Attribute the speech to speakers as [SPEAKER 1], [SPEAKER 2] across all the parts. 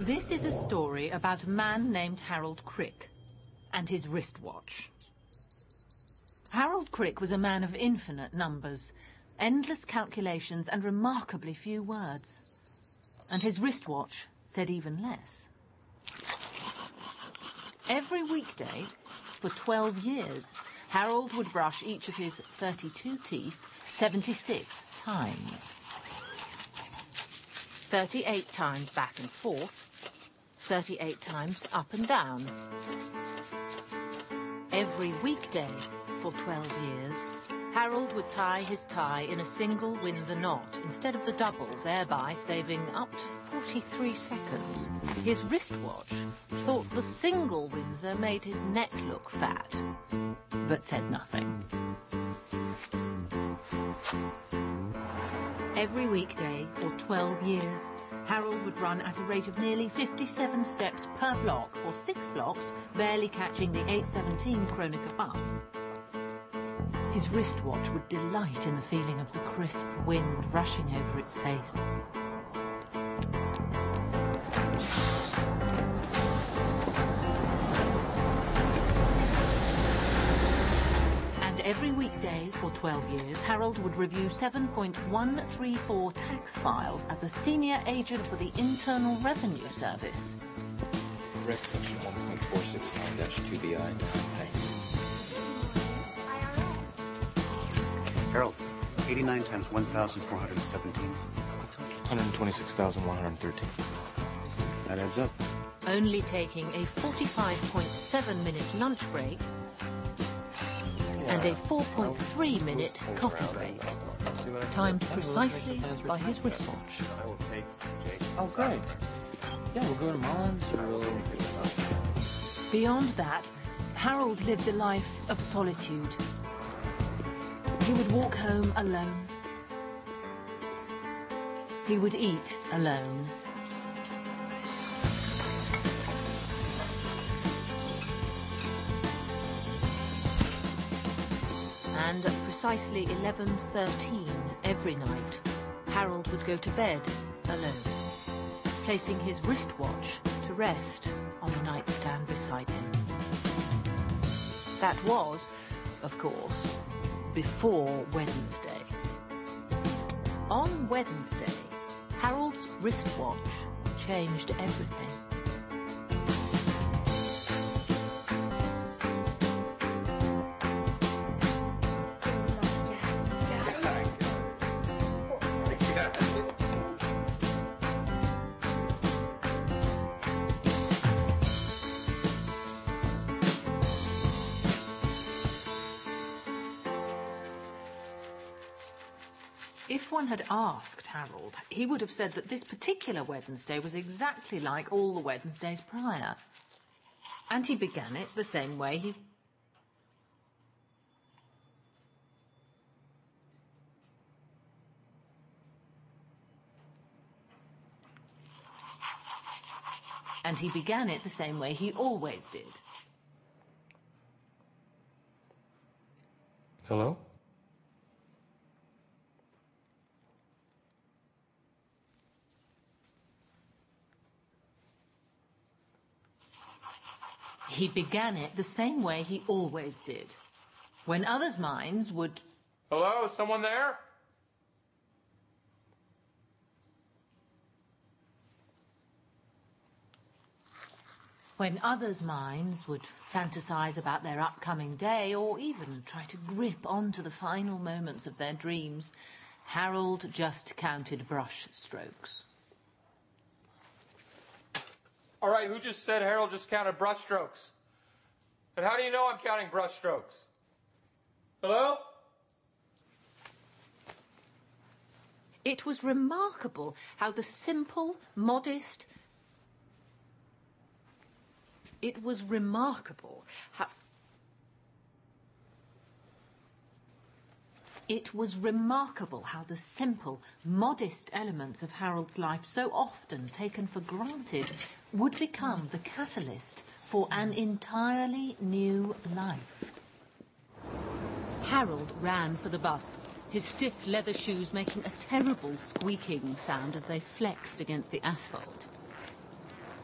[SPEAKER 1] This is a story about a man named Harold Crick and his wristwatch. Harold Crick was a man of infinite numbers, endless calculations and remarkably few words. And his wristwatch said even less. Every weekday, for 12 years, Harold would brush each of his 32 teeth 76 times. 38 times back and forth, 38 times up and down. Every weekday for 12 years, Harold would tie his tie in a single Windsor knot instead of the double, thereby saving up to 43 seconds. His wristwatch thought the single Windsor made his neck look fat, but said nothing. Every weekday for 12 years, Harold would run at a rate of nearly 57 steps per block for 6 blocks, barely catching the 8:17 Kronecker bus. His wristwatch would delight in the feeling of the crisp wind rushing over its face. Every weekday for 12 years, Harold would review 7.134 tax files as a senior agent for the Internal Revenue Service.
[SPEAKER 2] Correct section 1.469-2BI. Thanks.
[SPEAKER 3] Harold, 89 times 1,417.
[SPEAKER 2] 126,113.
[SPEAKER 3] That adds up.
[SPEAKER 1] Only taking a 45.7-minute lunch break and a 4.3-minute coffee break, timed precisely by his wristwatch.
[SPEAKER 2] Oh, great. Yeah, we'll go to Mullins.
[SPEAKER 1] Beyond that, Harold lived a life of solitude. He would walk home alone. He would eat alone. And at precisely 11:13 every night, Harold would go to bed alone, placing his wristwatch to rest on the nightstand beside him. That was, of course, before Wednesday. On Wednesday, Harold's wristwatch changed everything. If one had asked Harold, he would have said that this particular Wednesday was exactly like all the Wednesdays prior. And he began it the same way he... And he began it the same way he always did.
[SPEAKER 2] Hello?
[SPEAKER 1] He began it the same way he always did. When others' minds would...
[SPEAKER 4] Hello, someone there?
[SPEAKER 1] When others' minds would fantasize about their upcoming day or even try to grip onto the final moments of their dreams, Harold just counted brush strokes.
[SPEAKER 4] All right, who just said Harold just counted brush strokes? And how do you know I'm counting brush strokes? Hello?
[SPEAKER 1] It was remarkable how the simple, modest... It was remarkable how... It was remarkable how the simple, modest elements of Harold's life, so often taken for granted, would become the catalyst for an entirely new life. Harold ran for the bus, his stiff leather shoes making a terrible squeaking sound as they flexed against the asphalt.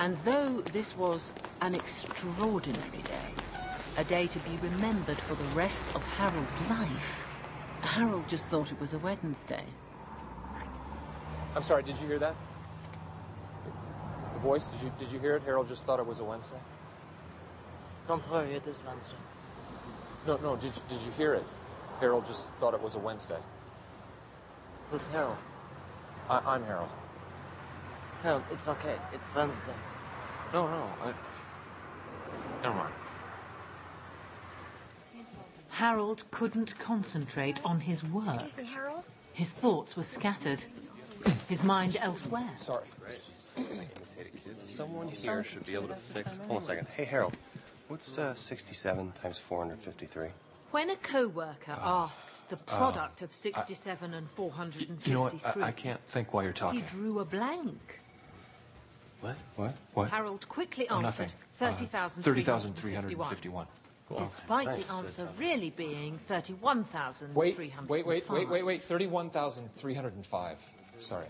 [SPEAKER 1] And though this was an extraordinary day, a day to be remembered for the rest of Harold's life, Harold just thought it was a Wednesday.
[SPEAKER 4] I'm sorry, did you hear that? The voice, did you hear it? Harold just thought it was a Wednesday?
[SPEAKER 2] Don't worry, it is Wednesday.
[SPEAKER 4] No, did you hear it? Harold just thought it was a Wednesday.
[SPEAKER 2] Who's Harold?
[SPEAKER 4] I'm Harold.
[SPEAKER 2] Harold, it's okay. It's Wednesday.
[SPEAKER 4] No, never mind.
[SPEAKER 1] Harold couldn't concentrate on his work.
[SPEAKER 5] Excuse me, Harold?
[SPEAKER 1] His thoughts were scattered, his mind elsewhere.
[SPEAKER 4] Sorry.
[SPEAKER 6] Someone here should be able to fix... Hold on a second. Hey, Harold, what's 67 times 453?
[SPEAKER 1] When a co-worker asked the product of 67 and 453...
[SPEAKER 4] You know what? I can't think while you're talking.
[SPEAKER 1] He drew a blank.
[SPEAKER 6] What?
[SPEAKER 1] Harold quickly answered
[SPEAKER 4] nothing.
[SPEAKER 1] 30,351. Despite the answer really being 31,305.
[SPEAKER 4] Wait. 31,305. Sorry.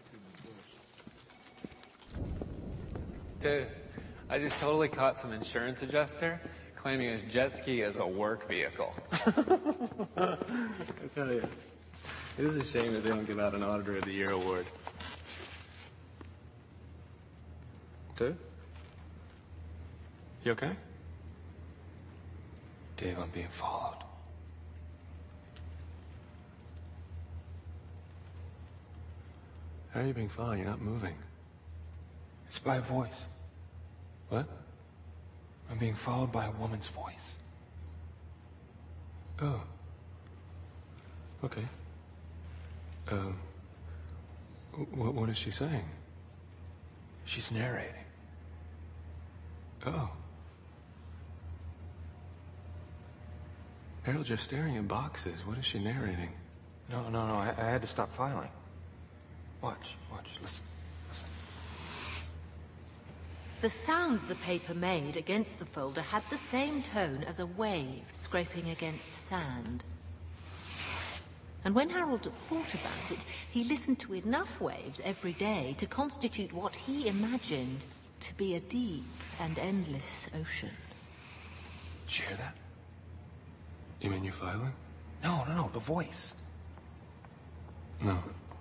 [SPEAKER 7] Dude, I just totally caught some insurance adjuster claiming his jet ski as a work vehicle. I tell you, it is a shame that they don't give out an Auditor of the Year award. Dude? You okay?
[SPEAKER 4] Dave, I'm being followed.
[SPEAKER 6] How are you being followed? You're not moving.
[SPEAKER 4] It's by a voice.
[SPEAKER 6] What?
[SPEAKER 4] I'm being followed by a woman's voice.
[SPEAKER 6] Oh. Okay. What is she saying?
[SPEAKER 4] She's narrating.
[SPEAKER 6] Oh. Harold, you're staring at boxes. What is she narrating?
[SPEAKER 4] No. I had to stop filing. Watch. Listen.
[SPEAKER 1] The sound the paper made against the folder had the same tone as a wave scraping against sand. And when Harold thought about it, he listened to enough waves every day to constitute what he imagined to be a deep and endless ocean.
[SPEAKER 4] Did you hear that?
[SPEAKER 6] You mean you're filing?
[SPEAKER 4] No, the voice.
[SPEAKER 6] No.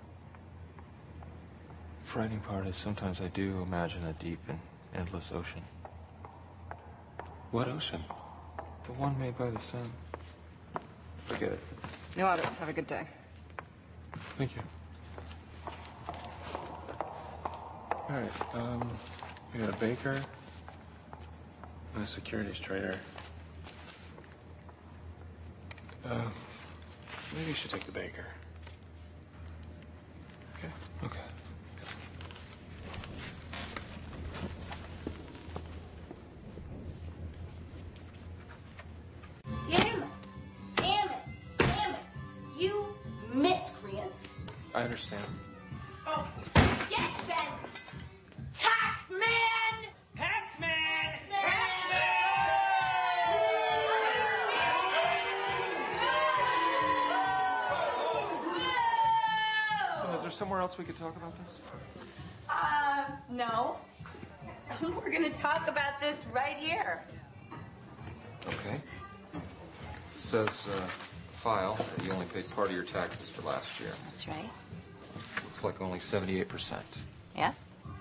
[SPEAKER 4] The frightening part is sometimes I do imagine a deep and endless ocean.
[SPEAKER 6] What ocean?
[SPEAKER 4] The one made by the sun. Forget it.
[SPEAKER 5] No audits. Have a good day.
[SPEAKER 6] Thank you. All right, we got a baker and a securities trader. Maybe you should take the baker.
[SPEAKER 4] Okay.
[SPEAKER 8] Damn it! You miscreant!
[SPEAKER 4] I understand.
[SPEAKER 8] Oh, yes, then! Taxman!
[SPEAKER 9] Taxman!
[SPEAKER 4] So is there somewhere else we could talk about this?
[SPEAKER 8] No. We're gonna talk about this right here.
[SPEAKER 4] Okay. It says, file that you only paid part of your taxes for last year.
[SPEAKER 8] That's right.
[SPEAKER 4] Looks like only 78%.
[SPEAKER 8] Yeah?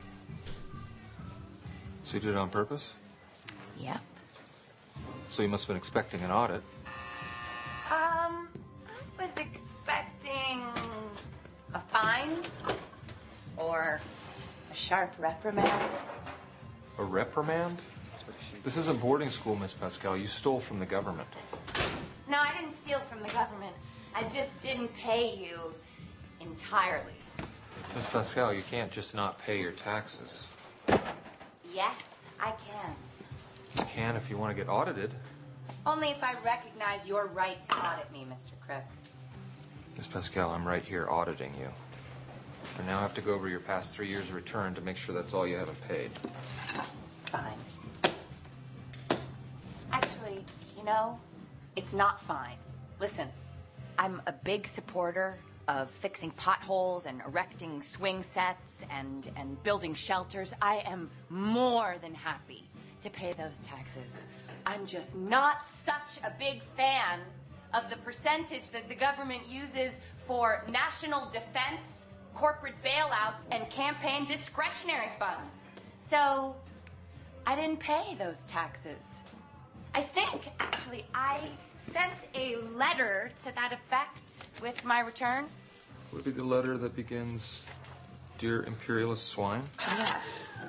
[SPEAKER 4] So you did it on purpose?
[SPEAKER 8] Yeah.
[SPEAKER 4] So you must have been expecting an audit.
[SPEAKER 8] I was expecting a fine or a sharp reprimand.
[SPEAKER 4] A reprimand? This isn't boarding school, Miss Pascal. You stole from the government.
[SPEAKER 8] No, I didn't steal from the government. I just didn't pay you entirely.
[SPEAKER 4] Miss Pascal, you can't just not pay your taxes.
[SPEAKER 8] Yes, I can.
[SPEAKER 4] You can if you want to get audited.
[SPEAKER 8] Only if I recognize your right to audit me, Mr. Cripp.
[SPEAKER 4] Miss Pascal, I'm right here auditing you. I now have to go over your past 3 years' return to make sure that's all you haven't paid.
[SPEAKER 8] Fine. Actually, you know, it's not fine. Listen, I'm a big supporter of fixing potholes and erecting swing sets and building shelters, I am more than happy to pay those taxes. I'm just not such a big fan of the percentage that the government uses for national defense, corporate bailouts, and campaign discretionary funds. So I didn't pay those taxes. I think, actually, I sent a letter to that effect with my return.
[SPEAKER 4] Would it be the letter that begins, "Dear imperialist swine"?
[SPEAKER 8] Yeah.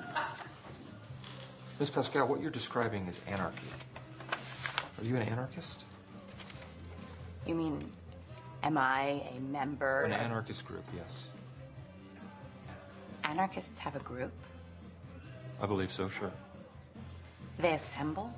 [SPEAKER 4] Miss Pascal, what you're describing is anarchy. Are you an anarchist?
[SPEAKER 8] You mean, am I a member?
[SPEAKER 4] An anarchist group, yes.
[SPEAKER 8] Anarchists have a group?
[SPEAKER 4] I believe so, sure.
[SPEAKER 8] They assemble?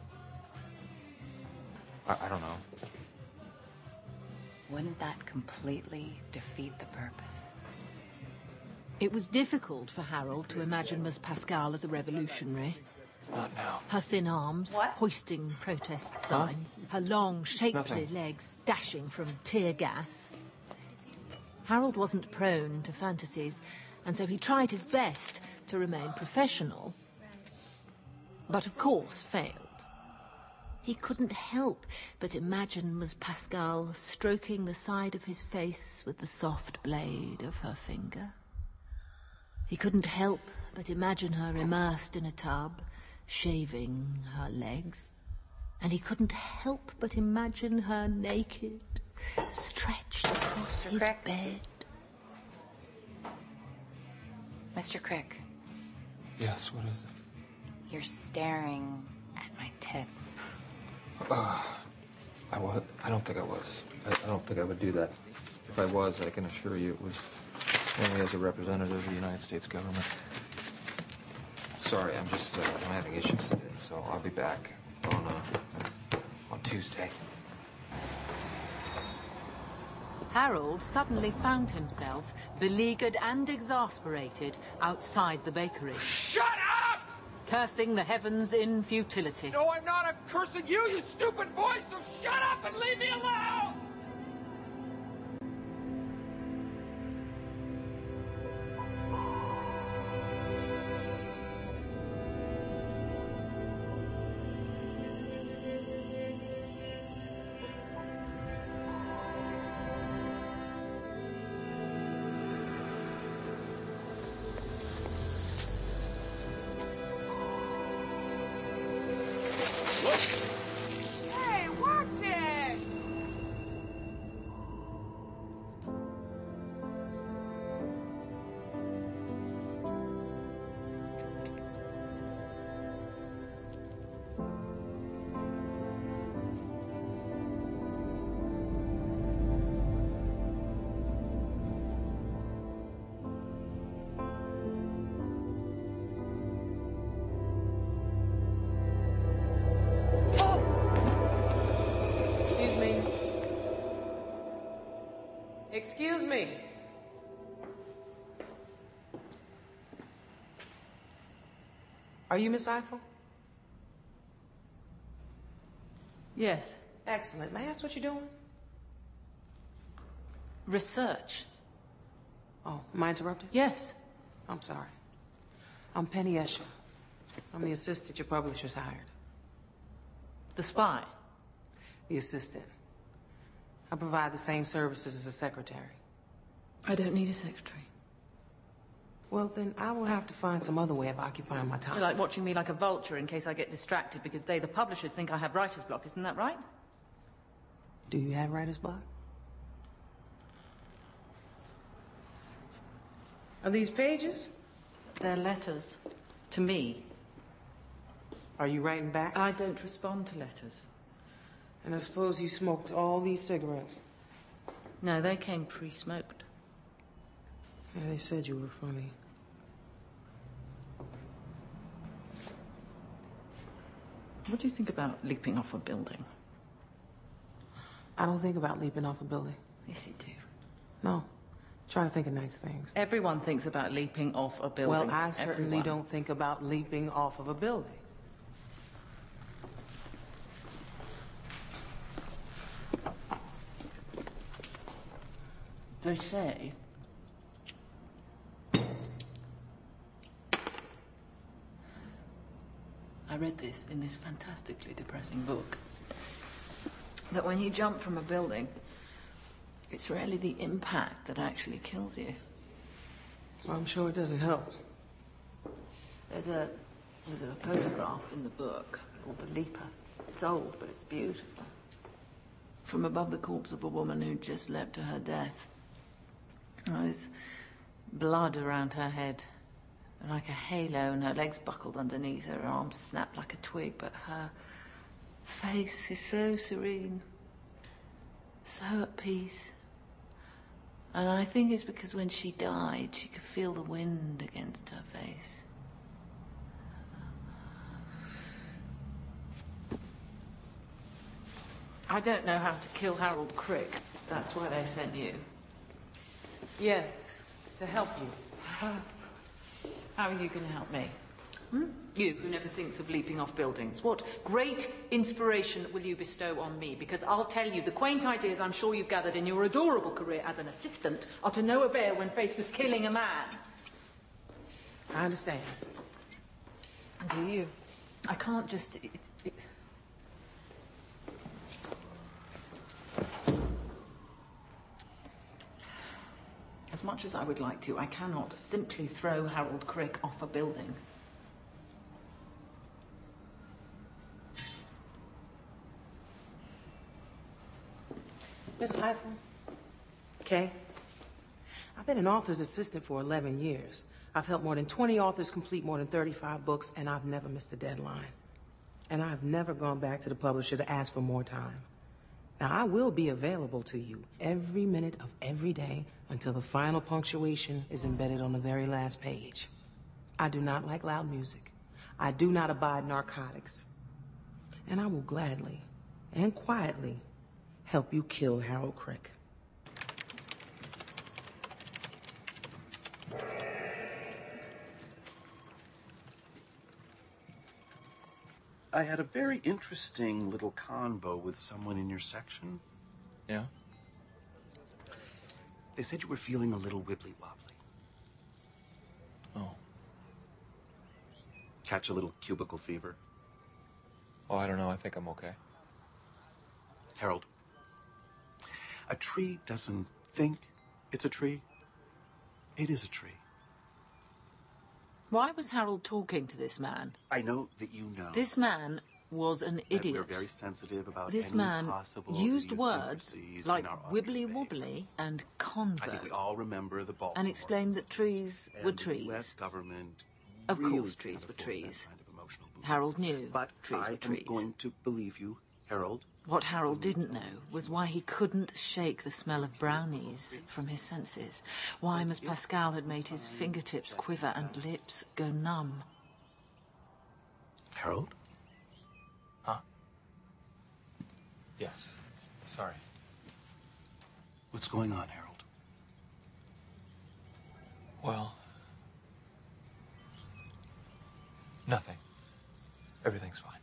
[SPEAKER 4] I don't know.
[SPEAKER 8] Wouldn't that completely defeat the purpose?
[SPEAKER 1] It was difficult for Harold to imagine Miss Pascal as a revolutionary.
[SPEAKER 4] Not now.
[SPEAKER 1] Her thin arms
[SPEAKER 8] What?
[SPEAKER 1] hoisting protest signs, her long, shapely
[SPEAKER 4] Nothing.
[SPEAKER 1] legs dashing from tear gas. Harold wasn't prone to fantasies, and so he tried his best to remain professional, but of course failed. He couldn't help but imagine Miss Pascal stroking the side of his face with the soft blade of her finger. He couldn't help but imagine her immersed in a tub, shaving her legs. And he couldn't help but imagine her naked, stretched across his
[SPEAKER 8] Crick?
[SPEAKER 1] bed.
[SPEAKER 8] Mr. Crick,
[SPEAKER 4] Yes, what is it?
[SPEAKER 8] you're staring at my tits.
[SPEAKER 4] I don't think I was. I don't think I would do that. If I was, I can assure you it was only as a representative of the United States government. Sorry, I'm having issues today, so I'll be back on Tuesday.
[SPEAKER 1] Harold suddenly found himself beleaguered and exasperated outside the bakery,
[SPEAKER 4] Shut up!
[SPEAKER 1] cursing the heavens in futility.
[SPEAKER 4] No, I'm not. I'm cursing you, you stupid boy, so shut up and leave me alone!
[SPEAKER 9] Hey, watch it! Excuse me. Excuse me. Are you Miss Eiffel?
[SPEAKER 1] Yes.
[SPEAKER 9] Excellent. May I ask what you're doing?
[SPEAKER 1] Research.
[SPEAKER 9] Oh, am I interrupted?
[SPEAKER 1] Yes.
[SPEAKER 9] I'm sorry. I'm Penny Escher. I'm the assistant your publishers hired.
[SPEAKER 1] The spy.
[SPEAKER 9] The assistant. I provide the same services as a secretary.
[SPEAKER 1] I don't need a secretary.
[SPEAKER 9] Well, then I will have to find some other way of occupying my time.
[SPEAKER 1] You're like watching me like a vulture in case I get distracted because they, the publishers, think I have writer's block. Isn't that right?
[SPEAKER 9] Do you have writer's block? Are these pages?
[SPEAKER 1] They're letters. To me.
[SPEAKER 9] Are you writing back?
[SPEAKER 1] I don't respond to letters.
[SPEAKER 9] And I suppose you smoked all these cigarettes.
[SPEAKER 1] No, they came pre-smoked.
[SPEAKER 9] Yeah, they said you were funny.
[SPEAKER 1] What do you think about leaping off a building?
[SPEAKER 9] I don't think about leaping off a building.
[SPEAKER 1] Yes, you do.
[SPEAKER 9] No. Try to think of nice things.
[SPEAKER 1] Everyone thinks about leaping off a building.
[SPEAKER 9] Well, I certainly
[SPEAKER 1] Everyone.
[SPEAKER 9] don't think about leaping off of a building.
[SPEAKER 1] They say I read this in this fantastically depressing book, that when you jump from a building, it's rarely the impact that actually kills you.
[SPEAKER 9] Well, I'm sure it doesn't help.
[SPEAKER 1] There's a photograph in the book called The Leaper. It's old, but it's beautiful. From above the corpse of a woman who'd just leapt to her death. There's blood around her head, like a halo, and her legs buckled underneath, her arms snapped like a twig, but her face is so serene, so at peace. And I think it's because when she died, she could feel the wind against her face. I don't know how to kill Harold Crick. That's why they sent you.
[SPEAKER 9] Yes, to help you.
[SPEAKER 1] How are you going to help me? You, who never thinks of leaping off buildings. What great inspiration will you bestow on me? Because I'll tell you, the quaint ideas I'm sure you've gathered in your adorable career as an assistant are to no avail when faced with killing a man.
[SPEAKER 9] I understand.
[SPEAKER 1] Do you? I can't just... As much as I would like to, I cannot simply throw Harold Crick off a building.
[SPEAKER 9] Miss Eiffel? Kay? I've been an author's assistant for 11 years. I've helped more than 20 authors complete more than 35 books, and I've never missed a deadline. And I've never gone back to the publisher to ask for more time. Now, I will be available to you every minute of every day until the final punctuation is embedded on the very last page. I do not like loud music. I do not abide narcotics. And I will gladly and quietly help you kill Harold Crick.
[SPEAKER 10] I had a very interesting little convo with someone in your section.
[SPEAKER 6] Yeah?
[SPEAKER 10] They said you were feeling a little wibbly-wobbly.
[SPEAKER 6] Oh.
[SPEAKER 10] Catch a little cubicle fever.
[SPEAKER 6] Oh, I don't know. I think I'm okay.
[SPEAKER 10] Harold, a tree doesn't think it's a tree. It is a tree.
[SPEAKER 1] Why was Harold talking to this man?
[SPEAKER 10] I know that you know.
[SPEAKER 1] This man was an idiot.
[SPEAKER 10] We're very sensitive about
[SPEAKER 1] this
[SPEAKER 10] any
[SPEAKER 1] man
[SPEAKER 10] possible
[SPEAKER 1] used words like
[SPEAKER 10] in our
[SPEAKER 1] wibbly-wobbly and convo.
[SPEAKER 10] I think we all remember the Baltimore
[SPEAKER 1] and explained that trees were trees.
[SPEAKER 10] The US government
[SPEAKER 1] of
[SPEAKER 10] really
[SPEAKER 1] course trees were
[SPEAKER 10] can't afford
[SPEAKER 1] trees.
[SPEAKER 10] that kind of emotional movement.
[SPEAKER 1] Harold knew
[SPEAKER 10] but
[SPEAKER 1] trees were trees.
[SPEAKER 10] I'm going to believe you, Harold.
[SPEAKER 1] What Harold didn't know was why he couldn't shake the smell of brownies from his senses. Why Miss Pascal had made his fingertips quiver and lips go numb.
[SPEAKER 10] Harold?
[SPEAKER 6] Huh? Yes. Sorry.
[SPEAKER 10] What's going on, Harold?
[SPEAKER 6] Well... nothing. Everything's fine.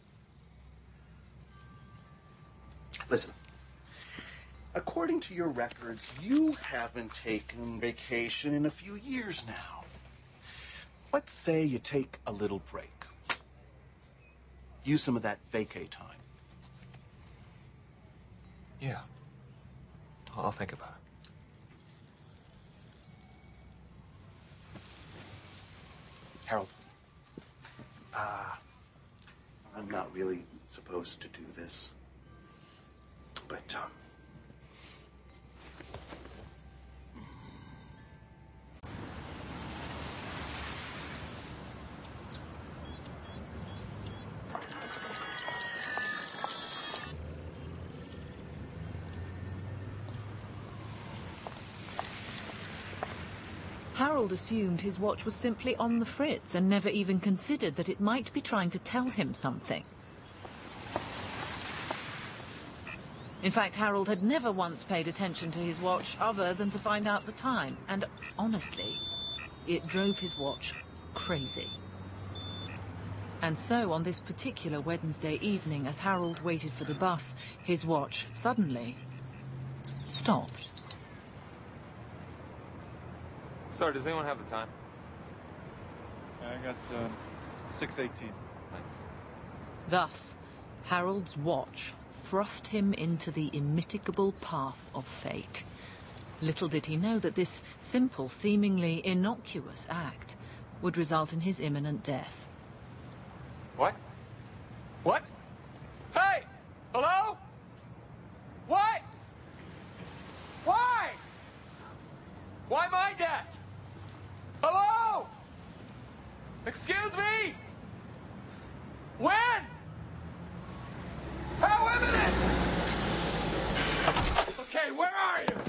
[SPEAKER 10] Listen, according to your records, you haven't taken vacation in a few years now. Let's say you take a little break. Use some of that vacay time.
[SPEAKER 6] Yeah. I'll think about it.
[SPEAKER 10] Harold, I'm not really supposed to do this. But,
[SPEAKER 1] Harold assumed his watch was simply on the fritz and never even considered that it might be trying to tell him something. In fact, Harold had never once paid attention to his watch other than to find out the time. And honestly, it drove his watch crazy. And so on this particular Wednesday evening, as Harold waited for the bus, his watch suddenly stopped.
[SPEAKER 4] Sorry, does anyone have the time?
[SPEAKER 6] I got 6:18.
[SPEAKER 1] Thus, Harold's watch thrust him into the immitigable path of fate. Little did he know that this simple, seemingly innocuous act would result in his imminent death.
[SPEAKER 4] What? What? Hey! Hello? What? Why? Why my death? Hello? Excuse me? When? How imminent? Okay, where are you?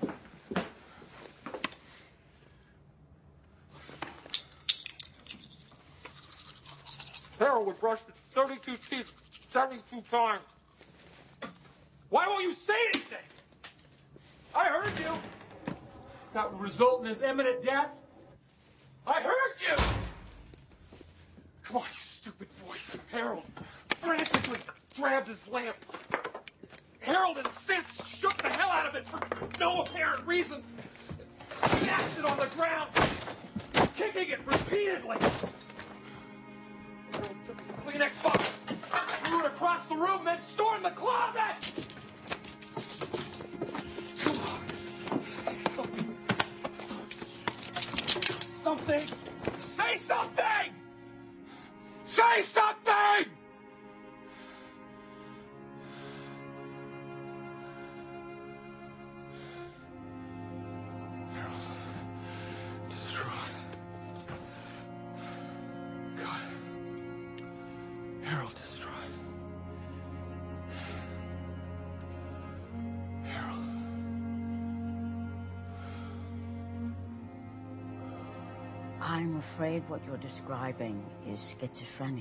[SPEAKER 4] Harold would brush 32 teeth 72 times. Why won't you say anything? I heard you. That would result in his imminent death. I heard you. Come on, you stupid voice. Harold frantically grabbed his lamp. Harold and Sense shook the hell out of it for no apparent reason. Smashed it on the ground, kicking it repeatedly. Harold took his Kleenex box, threw it across the room, then stormed the closet. Come on, say something. Something. Say something! Say something! Harold, distraught. God. Harold distraught. Harold.
[SPEAKER 11] I'm afraid what you're describing is schizophrenia.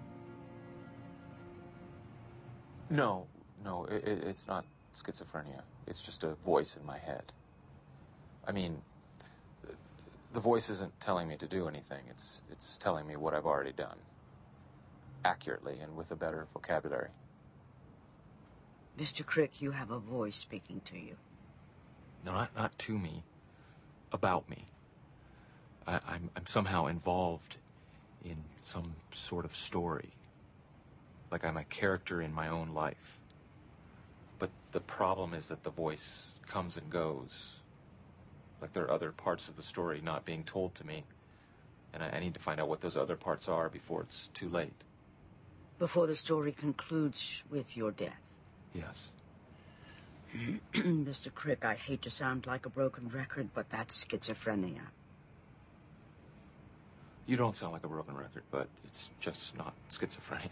[SPEAKER 12] No, it's not schizophrenia. It's just a voice in my head. I mean, the voice isn't telling me to do anything. It's telling me what I've already done. Accurately and with a better vocabulary.
[SPEAKER 11] Mr. Crick, you have a voice speaking to you.
[SPEAKER 12] No, not to me. About me. I'm somehow involved in some sort of story. Like I'm a character in my own life. But the problem is that the voice comes and goes. Like there are other parts of the story not being told to me. And I need to find out what those other parts are before it's too late.
[SPEAKER 11] Before the story concludes with your death?
[SPEAKER 12] Yes.
[SPEAKER 11] Mr. Crick, I hate to sound like a broken record, but that's schizophrenia.
[SPEAKER 12] You don't sound like a broken record, but it's just not schizophrenia.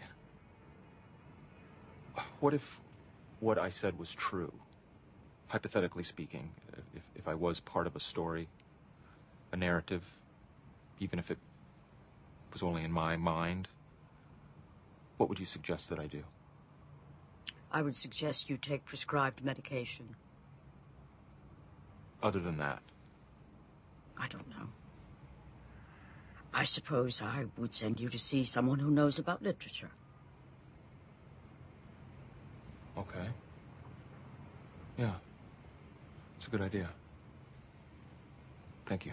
[SPEAKER 12] What if what I said was true? Hypothetically speaking, if I was part of a story, a narrative, even if it was only in my mind, what would you suggest that I do?
[SPEAKER 11] I would suggest you take prescribed medication.
[SPEAKER 12] Other than that?
[SPEAKER 11] I don't know. I suppose I would send you to see someone who knows about literature.
[SPEAKER 12] Okay. Yeah. It's a good idea. Thank you.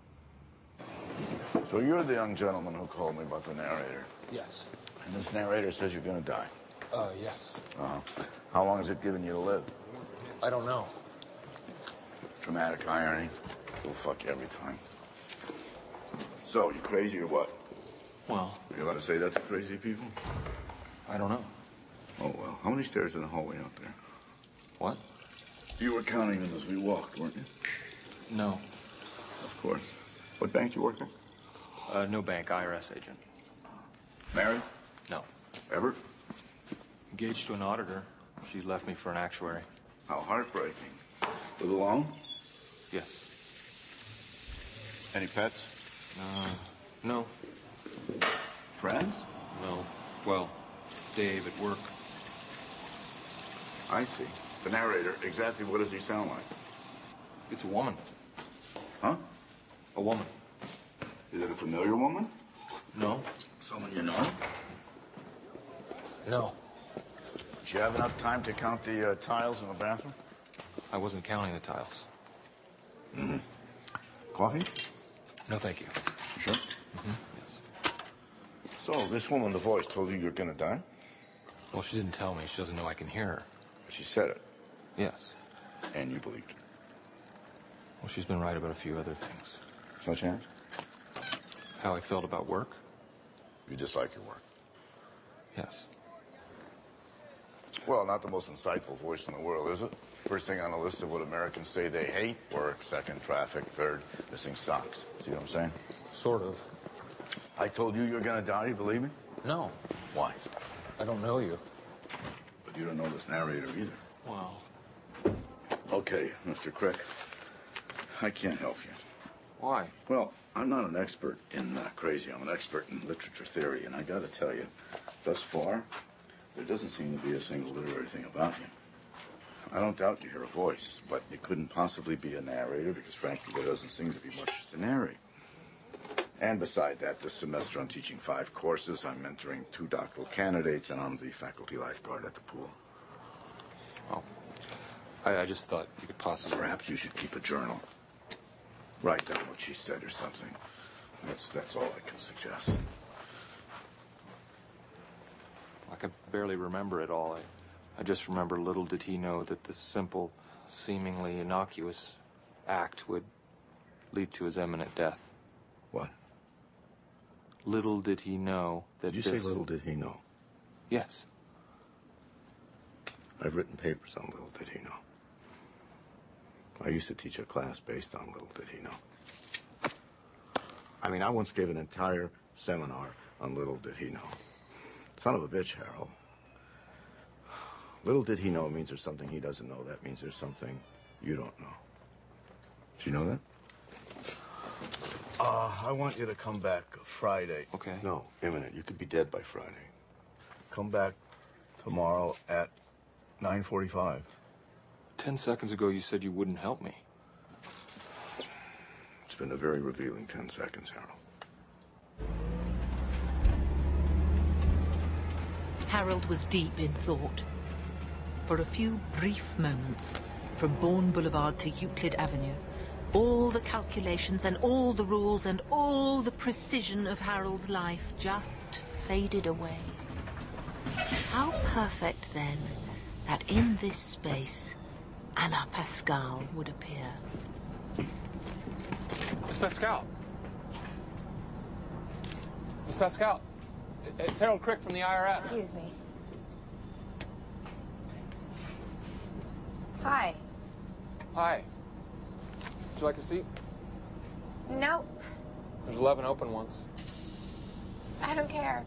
[SPEAKER 13] So you're the young gentleman who called me about the narrator.
[SPEAKER 12] Yes.
[SPEAKER 13] And this narrator says you're gonna die.
[SPEAKER 12] Yes.
[SPEAKER 13] How long is it giving you to live?
[SPEAKER 12] I don't know.
[SPEAKER 13] Dramatic irony. Will fuck you every time. So, you crazy or what?
[SPEAKER 12] Well...
[SPEAKER 13] Are you allowed to say that to crazy people?
[SPEAKER 12] I don't know.
[SPEAKER 13] Oh, well. How many stairs in the hallway out there?
[SPEAKER 12] What?
[SPEAKER 13] You were counting them as we walked, weren't you?
[SPEAKER 12] No.
[SPEAKER 13] Of course. What bank you work at?
[SPEAKER 12] No bank. IRS agent.
[SPEAKER 13] Married?
[SPEAKER 12] No.
[SPEAKER 13] Ever?
[SPEAKER 12] Engaged to an auditor. She left me for an actuary.
[SPEAKER 13] How heartbreaking. Live alone?
[SPEAKER 12] Yes.
[SPEAKER 13] Any pets?
[SPEAKER 12] No.
[SPEAKER 13] Friends?
[SPEAKER 12] No. Well, Dave at work.
[SPEAKER 13] I see. The narrator, exactly what does he sound like?
[SPEAKER 12] It's a woman.
[SPEAKER 13] Huh?
[SPEAKER 12] A woman.
[SPEAKER 13] Is it a familiar woman?
[SPEAKER 12] No.
[SPEAKER 13] Someone you know?
[SPEAKER 12] No.
[SPEAKER 13] Did you have enough time to count the tiles in the bathroom?
[SPEAKER 12] I wasn't counting the tiles.
[SPEAKER 13] Mm-hmm. Coffee?
[SPEAKER 12] No, thank you.
[SPEAKER 13] You sure?
[SPEAKER 12] Yes.
[SPEAKER 13] So, this woman, the voice, told you you're gonna die?
[SPEAKER 12] Well, she didn't tell me. She doesn't know I can hear her.
[SPEAKER 13] But she said it.
[SPEAKER 12] Yes.
[SPEAKER 13] And you believed her.
[SPEAKER 12] Well, she's been right about a few other things.
[SPEAKER 13] Such as?
[SPEAKER 12] How I felt about work?
[SPEAKER 13] You dislike your work?
[SPEAKER 12] Yes.
[SPEAKER 13] Well, not the most insightful voice in the world, is it? First thing on the list of what Americans say they hate: work. Second, traffic. Third, missing socks. See what I'm saying?
[SPEAKER 12] Sort of.
[SPEAKER 13] I told you you're gonna die, you believe me?
[SPEAKER 12] No.
[SPEAKER 13] Why?
[SPEAKER 12] I don't know you.
[SPEAKER 13] But you don't know this narrator either.
[SPEAKER 12] Wow.
[SPEAKER 13] Okay, Mr. Crick. I can't help you.
[SPEAKER 12] Why?
[SPEAKER 13] Well, I'm not an expert in crazy. I'm an expert in literature theory, and I gotta tell you, thus far, there doesn't seem to be a single literary thing about you. I don't doubt you hear a voice, but it couldn't possibly be a narrator because, frankly, there doesn't seem to be much to narrate. And beside that, this semester I'm teaching 5 courses, I'm mentoring 2 doctoral candidates, and I'm the faculty lifeguard at the pool.
[SPEAKER 12] Oh. I just thought you could possibly...
[SPEAKER 13] Perhaps you should keep a journal. Write down what she said or something. That's all I can suggest.
[SPEAKER 12] I could barely remember it all. I just remember little did he know that this simple, seemingly innocuous act would lead to his imminent death.
[SPEAKER 13] What?
[SPEAKER 12] Little did he know that
[SPEAKER 13] Did you say little did he know?
[SPEAKER 12] Yes.
[SPEAKER 13] I've written papers on little did he know. I used to teach a class based on little did he know. I mean, I once gave an entire seminar on little did he know. Son of a bitch, Harold. Little did he know means there's something he doesn't know. That means there's something you don't know. Do you know that? I want you to come back Friday.
[SPEAKER 12] Okay.
[SPEAKER 13] No, imminent. You could be dead by Friday. Come back tomorrow at 9:45.
[SPEAKER 12] 10 seconds ago, you said you wouldn't help me.
[SPEAKER 13] It's been a very revealing 10 seconds, Harold.
[SPEAKER 1] Harold was deep in thought. For a few brief moments, from Bourne Boulevard to Euclid Avenue, all the calculations and all the rules and all the precision of Harold's life just faded away. How perfect, then, that in this space, Anna Pascal would appear.
[SPEAKER 4] Miss Pascal. Miss Pascal. It's Harold Crick from the IRS.
[SPEAKER 5] Excuse me. Hi.
[SPEAKER 4] Hi. Would you like a seat?
[SPEAKER 5] Nope.
[SPEAKER 4] There's 11 open ones.
[SPEAKER 5] I don't care.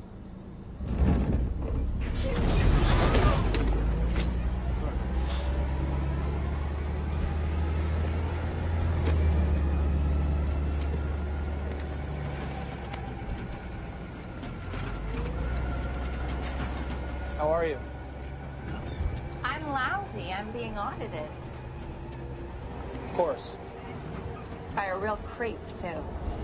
[SPEAKER 4] How are you?
[SPEAKER 5] I'm lousy. I'm being audited.
[SPEAKER 4] Of course.
[SPEAKER 5] By a real creep, too.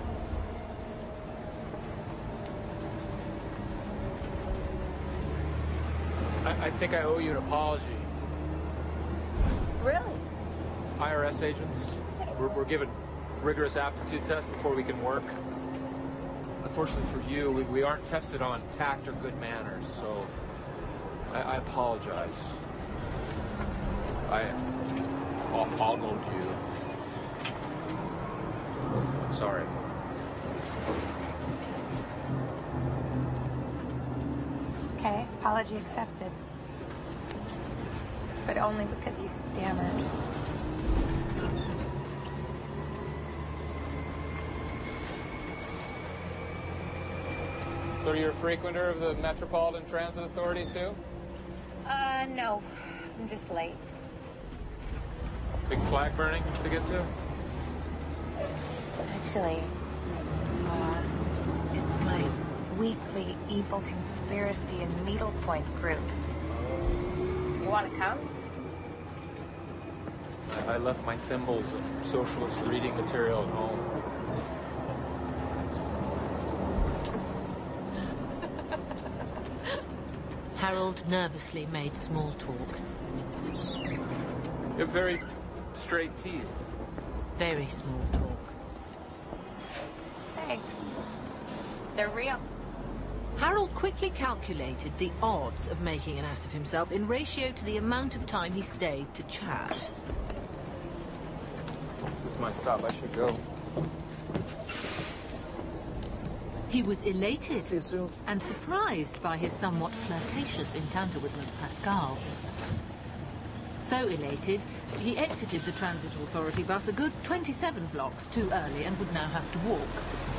[SPEAKER 4] I think I owe you an apology.
[SPEAKER 5] Really?
[SPEAKER 4] IRS agents, we're given rigorous aptitude tests before we can work. Unfortunately for you, we aren't tested on tact or good manners, so I apologize. I'll go to you. Sorry.
[SPEAKER 5] Okay, apology accepted. But only because you stammered.
[SPEAKER 4] So you're a frequenter of the Metropolitan Transit Authority, too?
[SPEAKER 5] No. I'm just late.
[SPEAKER 4] Big flag burning to get to?
[SPEAKER 5] Actually, it's my weekly evil conspiracy and needlepoint group. You want to come?
[SPEAKER 4] I left my thimbles and socialist reading material at home.
[SPEAKER 1] Harold nervously made small talk.
[SPEAKER 4] You have very straight teeth.
[SPEAKER 1] Very small talk.
[SPEAKER 5] Thanks. They're real.
[SPEAKER 1] Harold quickly calculated the odds of making an ass of himself in ratio to the amount of time he stayed to chat.
[SPEAKER 6] This is my stop. I should go.
[SPEAKER 1] He was elated and surprised by his somewhat flirtatious encounter with Miss Pascal. So elated, he exited the Transit Authority bus a good 27 blocks too early and would now have to walk.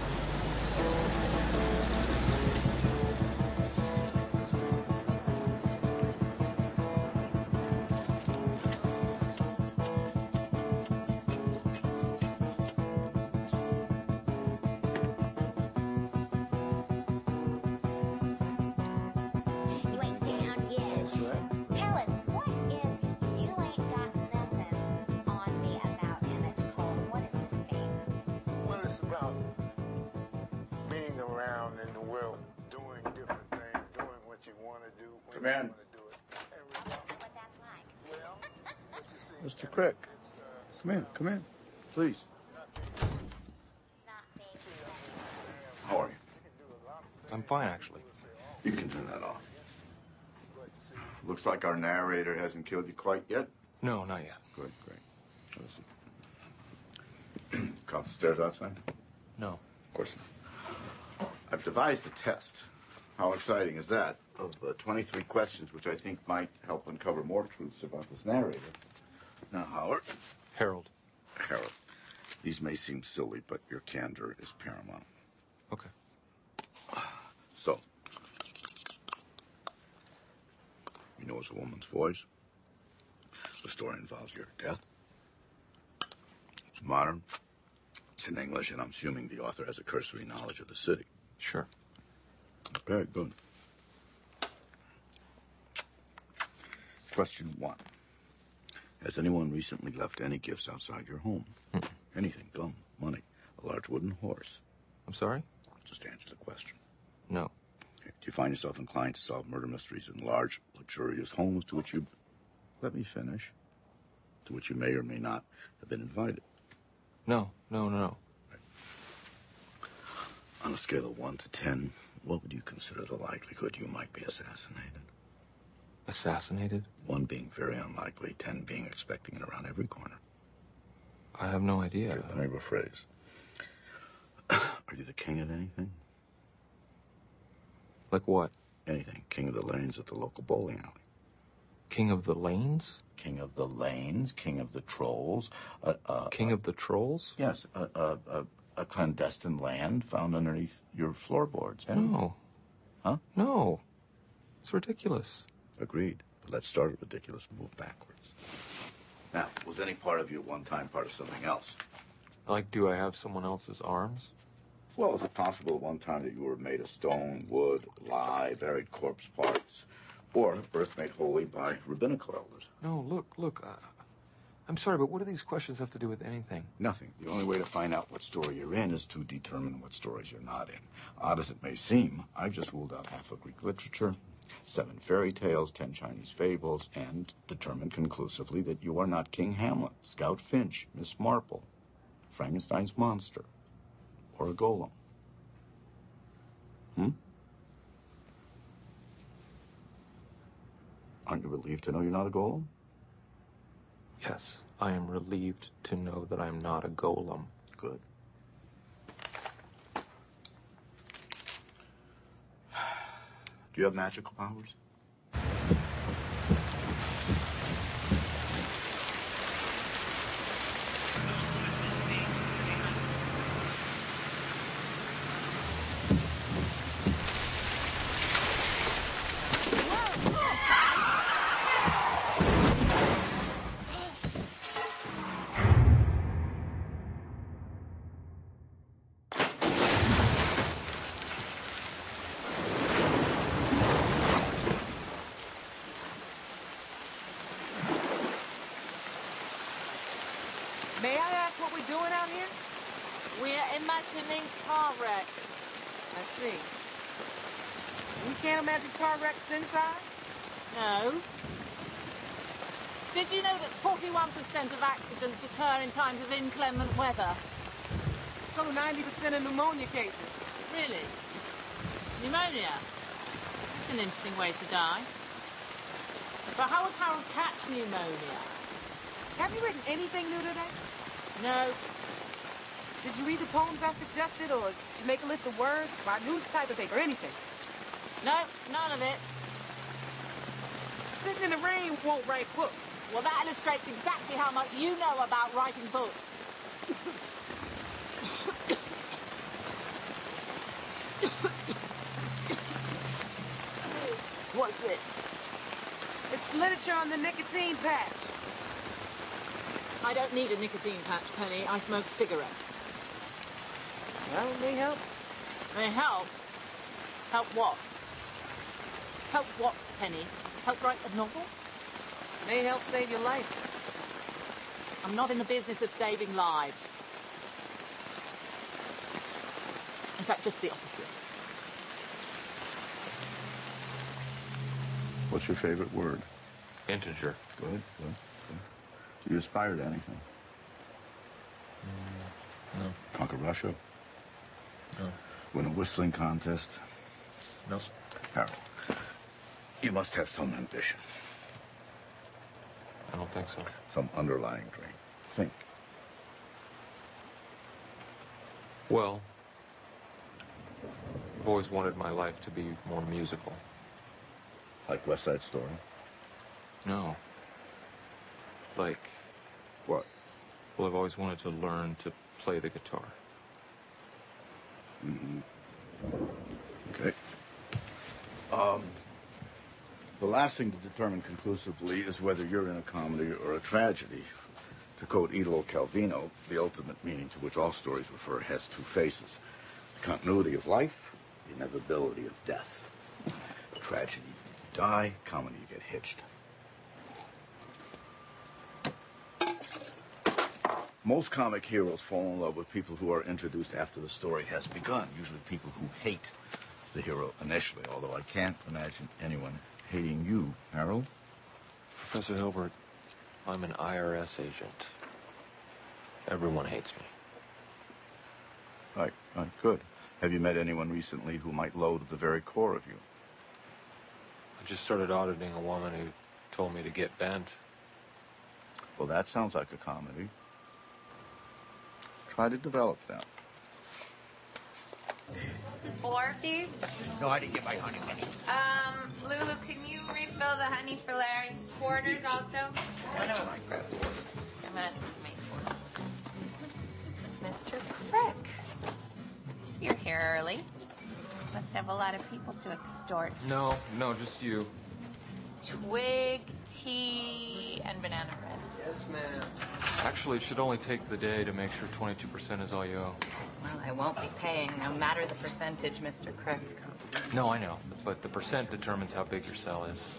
[SPEAKER 13] Come in. Mr. Crick. Come in, please. How are you?
[SPEAKER 12] I'm fine, actually.
[SPEAKER 13] You can turn that off. Looks like our narrator hasn't killed you quite yet.
[SPEAKER 12] No, not yet.
[SPEAKER 13] Good, great. Listen. Come upstairs outside?
[SPEAKER 12] No.
[SPEAKER 13] Of course not. I've devised a test. How exciting is that? Of 23 questions, which I think might help uncover more truths about this narrator. Now, Howard.
[SPEAKER 12] Harold.
[SPEAKER 13] Harold. These may seem silly, but your candor is paramount.
[SPEAKER 12] Okay.
[SPEAKER 13] So, you know it's a woman's voice. The story involves your death. It's modern. It's in English, and I'm assuming the author has a cursory knowledge of the city.
[SPEAKER 12] Sure.
[SPEAKER 13] Okay, good. Question 1. Has anyone recently left any gifts outside your home? Anything, gum, money, a large wooden horse?
[SPEAKER 12] I'm sorry?
[SPEAKER 13] Just answer the question.
[SPEAKER 12] No.
[SPEAKER 13] Okay. Do you find yourself inclined to solve murder mysteries in large, luxurious homes to which you... Let me finish. To which you may or may not have been invited?
[SPEAKER 12] No.
[SPEAKER 13] Right. On a scale of 1 to 10, what would you consider the likelihood you might be assassinated?
[SPEAKER 12] Assassinated?
[SPEAKER 13] 1 being very unlikely, 10 being expecting it around every corner.
[SPEAKER 12] I have no idea.
[SPEAKER 13] Okay, let me rephrase. Are you the king of anything?
[SPEAKER 12] Like what?
[SPEAKER 13] Anything. King of the lanes at the local bowling alley.
[SPEAKER 12] King of the lanes?
[SPEAKER 13] King of the lanes, king of the trolls.
[SPEAKER 12] King of the trolls?
[SPEAKER 13] Yes, a clandestine land found underneath your floorboards.
[SPEAKER 12] No.
[SPEAKER 13] Huh?
[SPEAKER 12] No. It's ridiculous.
[SPEAKER 13] Agreed. But let's start at ridiculous and move backwards. Now, was any part of you at one time part of something else?
[SPEAKER 12] Like, do I have someone else's arms?
[SPEAKER 13] Well, is it possible at one time that you were made of stone, wood, lye, buried corpse parts, or earth made holy by rabbinical elders?
[SPEAKER 12] No, look, I'm sorry, but what do these questions have to do with anything?
[SPEAKER 13] Nothing. The only way to find out what story you're in is to determine what stories you're not in. Odd as it may seem, I've just ruled out half of Greek literature, 7 fairy tales, 10 Chinese fables, and determined conclusively that you are not King Hamlet, Scout Finch, Miss Marple, Frankenstein's monster, or a golem. Aren't you relieved to know you're not a golem?
[SPEAKER 12] Yes, I am relieved to know that I'm not a golem.
[SPEAKER 13] Good. Do you have magical powers?
[SPEAKER 9] May I ask what we're doing out here?
[SPEAKER 1] We're imagining car wrecks.
[SPEAKER 9] I see. We can't imagine car wrecks inside?
[SPEAKER 1] No. Did you know that 41% of accidents occur in times of inclement weather?
[SPEAKER 9] So do 90% of pneumonia cases.
[SPEAKER 1] Really? Pneumonia? That's an interesting way to die. But how would Harold catch pneumonia?
[SPEAKER 9] Have you written anything new today?
[SPEAKER 1] No.
[SPEAKER 9] Did you read the poems I suggested, or did you make a list of words, write new type of paper, anything?
[SPEAKER 1] No, none of it.
[SPEAKER 9] Sitting in the rain won't write books.
[SPEAKER 1] Well, that illustrates exactly how much you know about writing books. What's this?
[SPEAKER 9] It's literature on the nicotine patch.
[SPEAKER 1] I don't need a nicotine patch, Penny. I smoke cigarettes.
[SPEAKER 9] Well, it may help.
[SPEAKER 1] May help? Help what? Help what, Penny? Help write a novel?
[SPEAKER 9] May help save your life.
[SPEAKER 1] I'm not in the business of saving lives. In fact, just the opposite.
[SPEAKER 13] What's your favorite word?
[SPEAKER 12] Integer.
[SPEAKER 13] Good. Do you aspire to anything?
[SPEAKER 12] No.
[SPEAKER 13] Conquer Russia?
[SPEAKER 12] No.
[SPEAKER 13] Win a whistling contest?
[SPEAKER 12] No.
[SPEAKER 13] Harold, you must have some ambition.
[SPEAKER 12] I don't think so.
[SPEAKER 13] Some underlying dream. Think.
[SPEAKER 12] Well, I've always wanted my life to be more musical.
[SPEAKER 13] Like West Side Story?
[SPEAKER 12] No. Like...
[SPEAKER 13] What?
[SPEAKER 12] Well, I've always wanted to learn to play the guitar.
[SPEAKER 13] Okay. The last thing to determine conclusively is whether you're in a comedy or a tragedy. To quote Italo Calvino, the ultimate meaning to which all stories refer has two faces. The continuity of life, the inevitability of death. Tragedy, you die. Comedy, you get hitched. Most comic heroes fall in love with people who are introduced after the story has begun. Usually people who hate the hero initially, although I can't imagine anyone hating you, Harold.
[SPEAKER 12] Professor Hilbert, I'm an IRS agent. Everyone hates me.
[SPEAKER 13] Right, good. Have you met anyone recently who might loathe the very core of you?
[SPEAKER 12] I just started auditing a woman who told me to get bent.
[SPEAKER 13] Well, that sounds like a comedy. Try to develop that.
[SPEAKER 14] 4 of these?
[SPEAKER 15] No, I didn't get my honey, Penny.
[SPEAKER 14] Lulu, can you refill the honey for Larry? Quarters also?
[SPEAKER 15] That's fine.
[SPEAKER 14] I'm at make quarters. Mr. Crick. You're here early. Must have a lot of people to extort.
[SPEAKER 12] No, just you.
[SPEAKER 14] Twig, tea, and banana bread.
[SPEAKER 15] Yes, ma'am.
[SPEAKER 12] Actually, it should only take the day to make sure 22% is all you owe.
[SPEAKER 8] Well, I won't be paying, no matter the percentage, Mr. Crick.
[SPEAKER 12] No, I know, but the percent determines how big your cell is.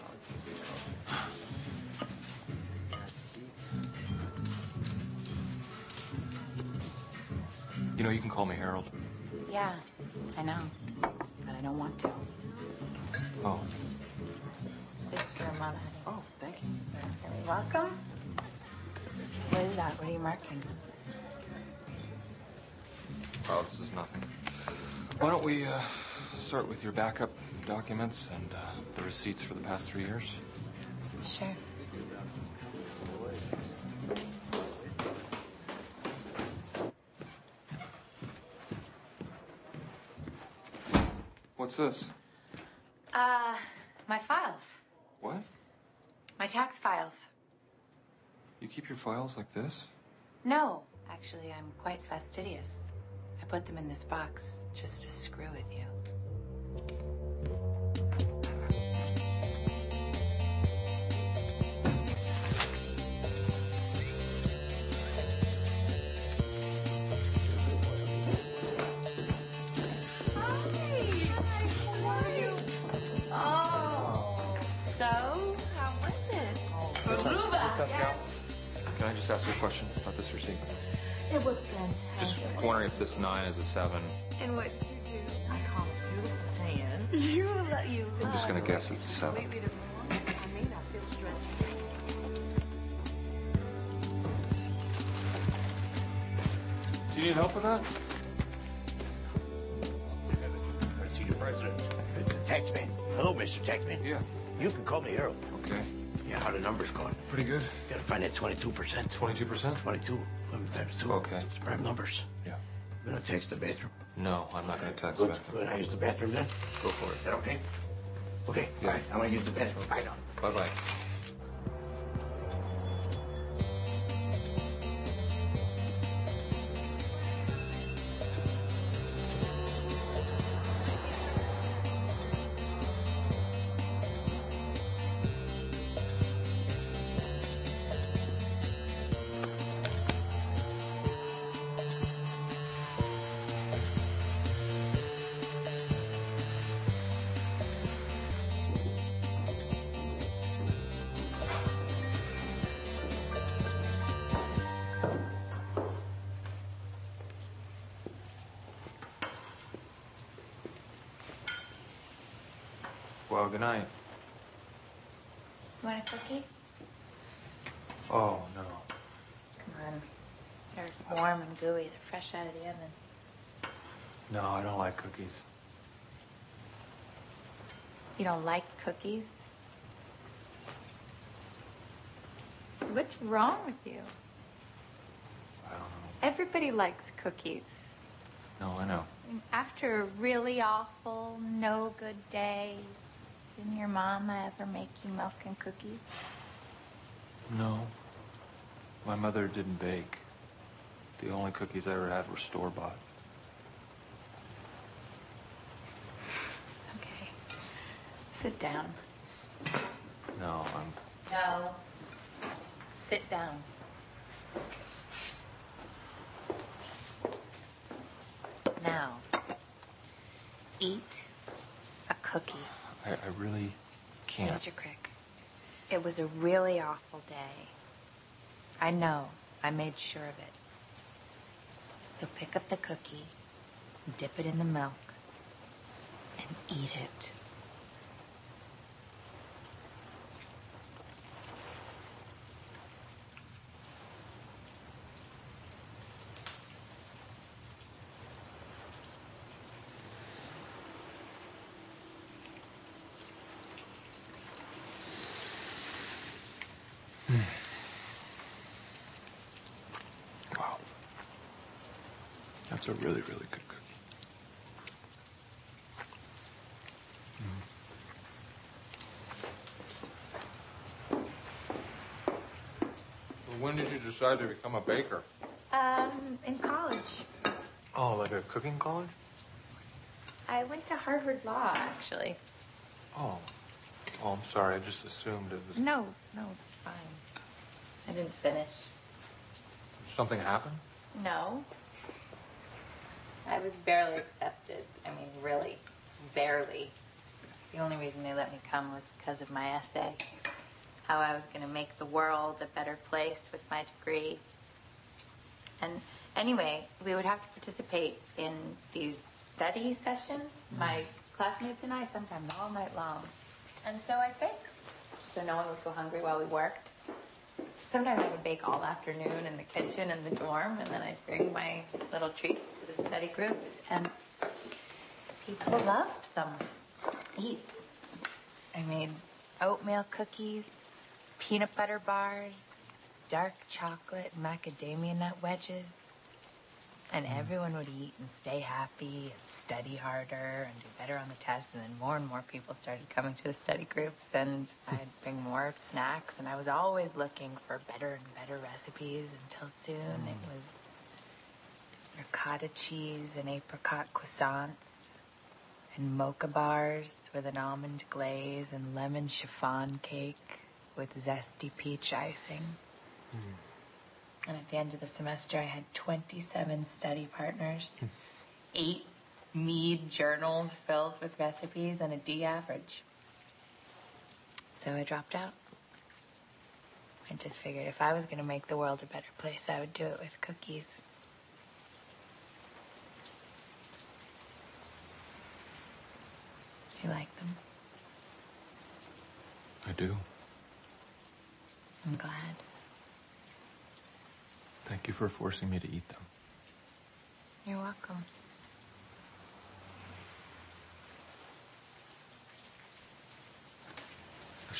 [SPEAKER 12] You know, you can call me Harold.
[SPEAKER 8] Yeah, I know, but I don't want to.
[SPEAKER 12] Oh.
[SPEAKER 8] This is for your mom, honey.
[SPEAKER 15] Oh, thank you.
[SPEAKER 8] You're welcome. What is that? What are you marking?
[SPEAKER 12] Oh, this is nothing. Why don't we start with your backup documents and the receipts for the past 3 years?
[SPEAKER 8] Sure.
[SPEAKER 12] What's this?
[SPEAKER 8] My files.
[SPEAKER 12] What?
[SPEAKER 8] My tax files.
[SPEAKER 12] You keep your files like this?
[SPEAKER 8] No, actually, I'm quite fastidious. I put them in this box just to screw with you.
[SPEAKER 12] Can I just ask you a question about this receipt?
[SPEAKER 5] It was fantastic.
[SPEAKER 12] Just wondering if this 9 is a 7.
[SPEAKER 5] And what did you do? I called a beautiful 10. You
[SPEAKER 12] I'm just gonna guess it's a 7.
[SPEAKER 5] Completely different. I may not feel stress-free.
[SPEAKER 12] Do you need help with that?
[SPEAKER 15] President. It's a Taxman. Hello, Mr. Taxman.
[SPEAKER 6] Yeah.
[SPEAKER 15] You can call me Earl.
[SPEAKER 6] Okay.
[SPEAKER 15] Yeah, how the numbers going?
[SPEAKER 6] Pretty good.
[SPEAKER 15] Gotta find that 22%.
[SPEAKER 6] 22%?
[SPEAKER 15] 22. 11 times 2.
[SPEAKER 6] Okay.
[SPEAKER 15] It's prime numbers.
[SPEAKER 6] Yeah.
[SPEAKER 15] You gonna text the bathroom?
[SPEAKER 6] No, I'm not going to text
[SPEAKER 15] Good.
[SPEAKER 6] back.
[SPEAKER 15] Good. I use the bathroom then? Go for it. Is that okay? Okay.
[SPEAKER 6] Yeah.
[SPEAKER 15] All right. I'm gonna use the bathroom. Bye now.
[SPEAKER 6] Bye-bye. Well, good night.
[SPEAKER 14] You want a cookie?
[SPEAKER 6] Oh, no.
[SPEAKER 14] Come on. They're warm and gooey. They're fresh out of the oven.
[SPEAKER 6] No, I don't like cookies.
[SPEAKER 14] You don't like cookies? What's wrong with you?
[SPEAKER 6] I don't know.
[SPEAKER 14] Everybody likes cookies.
[SPEAKER 6] No, I know.
[SPEAKER 14] After a really awful, no good day, didn't your mama ever make you milk and cookies?
[SPEAKER 6] No. My mother didn't bake. The only cookies I ever had were store-bought.
[SPEAKER 14] Okay. Sit down.
[SPEAKER 6] No,
[SPEAKER 14] No. Sit down. Now, eat a cookie.
[SPEAKER 6] I really can't.
[SPEAKER 14] Mr. Crick, it was a really awful day. I know. I made sure of it. So pick up the cookie, dip it in the milk, and eat it.
[SPEAKER 6] Wow. That's a really, really good cookie. When did you decide to become a baker?
[SPEAKER 14] In college.
[SPEAKER 6] Oh, like a cooking college?
[SPEAKER 14] I went to Harvard Law, actually.
[SPEAKER 6] Oh. Oh, I'm sorry. I just assumed it was...
[SPEAKER 14] No, it's fine. I didn't finish.
[SPEAKER 6] Something happened?
[SPEAKER 14] No. I was barely accepted. I mean, really, barely. The only reason they let me come was because of my essay. How I was going to make the world a better place with my degree. And anyway, we would have to participate in these study sessions, my classmates and I, sometimes all night long. And so I baked. So no one would go hungry while we worked. Sometimes I would bake all afternoon in the kitchen in the dorm, and then I'd bring my little treats to the study groups, and people loved them. Eat. I made oatmeal cookies, peanut butter bars, dark chocolate, macadamia nut wedges. And everyone would eat and stay happy and study harder and do better on the tests. And then more and more people started coming to the study groups, and I'd bring more snacks. And I was always looking for better and better recipes until soon it was ricotta cheese and apricot croissants and mocha bars with an almond glaze and lemon chiffon cake with zesty peach icing. And at the end of the semester, I had 27 study partners, 8 Mead journals filled with recipes, and a D average. So I dropped out. I just figured if I was going to make the world a better place, I would do it with cookies. You like them?
[SPEAKER 6] I do.
[SPEAKER 14] I'm glad.
[SPEAKER 6] Thank you for forcing me to eat them.
[SPEAKER 14] You're welcome.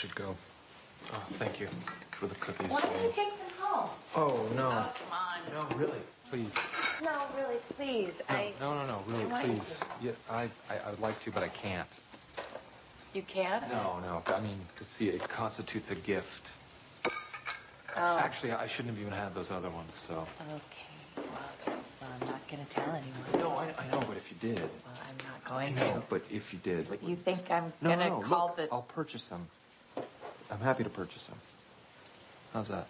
[SPEAKER 12] should go. Oh, thank you for the cookies.
[SPEAKER 8] Why don't you take them home?
[SPEAKER 12] Oh, no.
[SPEAKER 8] Oh, come on.
[SPEAKER 12] No, really. Please.
[SPEAKER 8] No, really, please.
[SPEAKER 12] No, really,
[SPEAKER 8] I want
[SPEAKER 12] please. Yeah, I would like to, but I can't.
[SPEAKER 8] You can't?
[SPEAKER 12] No. I mean, see, it constitutes a gift.
[SPEAKER 8] Oh.
[SPEAKER 12] Actually, I shouldn't have even had those other ones, so.
[SPEAKER 8] Okay. Well, I'm not going to tell anyone.
[SPEAKER 12] No, I know, but if you did.
[SPEAKER 8] Well, I'm not going
[SPEAKER 12] I know,
[SPEAKER 8] to.
[SPEAKER 12] but if you did.
[SPEAKER 8] But you think I'm
[SPEAKER 12] No,
[SPEAKER 8] going to call
[SPEAKER 12] look,
[SPEAKER 8] the...
[SPEAKER 12] I'll purchase them. I'm happy to purchase them. How's that?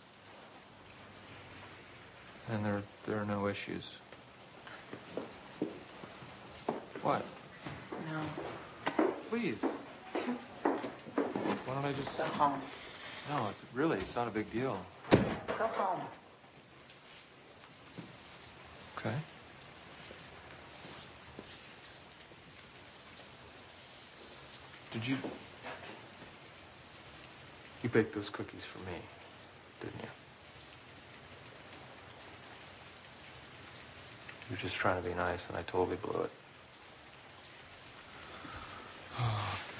[SPEAKER 12] And there are no issues. What?
[SPEAKER 8] No.
[SPEAKER 12] Please. Why don't I just...
[SPEAKER 8] Go home.
[SPEAKER 12] No, it's not a big deal.
[SPEAKER 8] Go home.
[SPEAKER 12] Okay. Did you baked those cookies for me, didn't you? You were just trying to be nice, and I totally blew it. Oh, okay.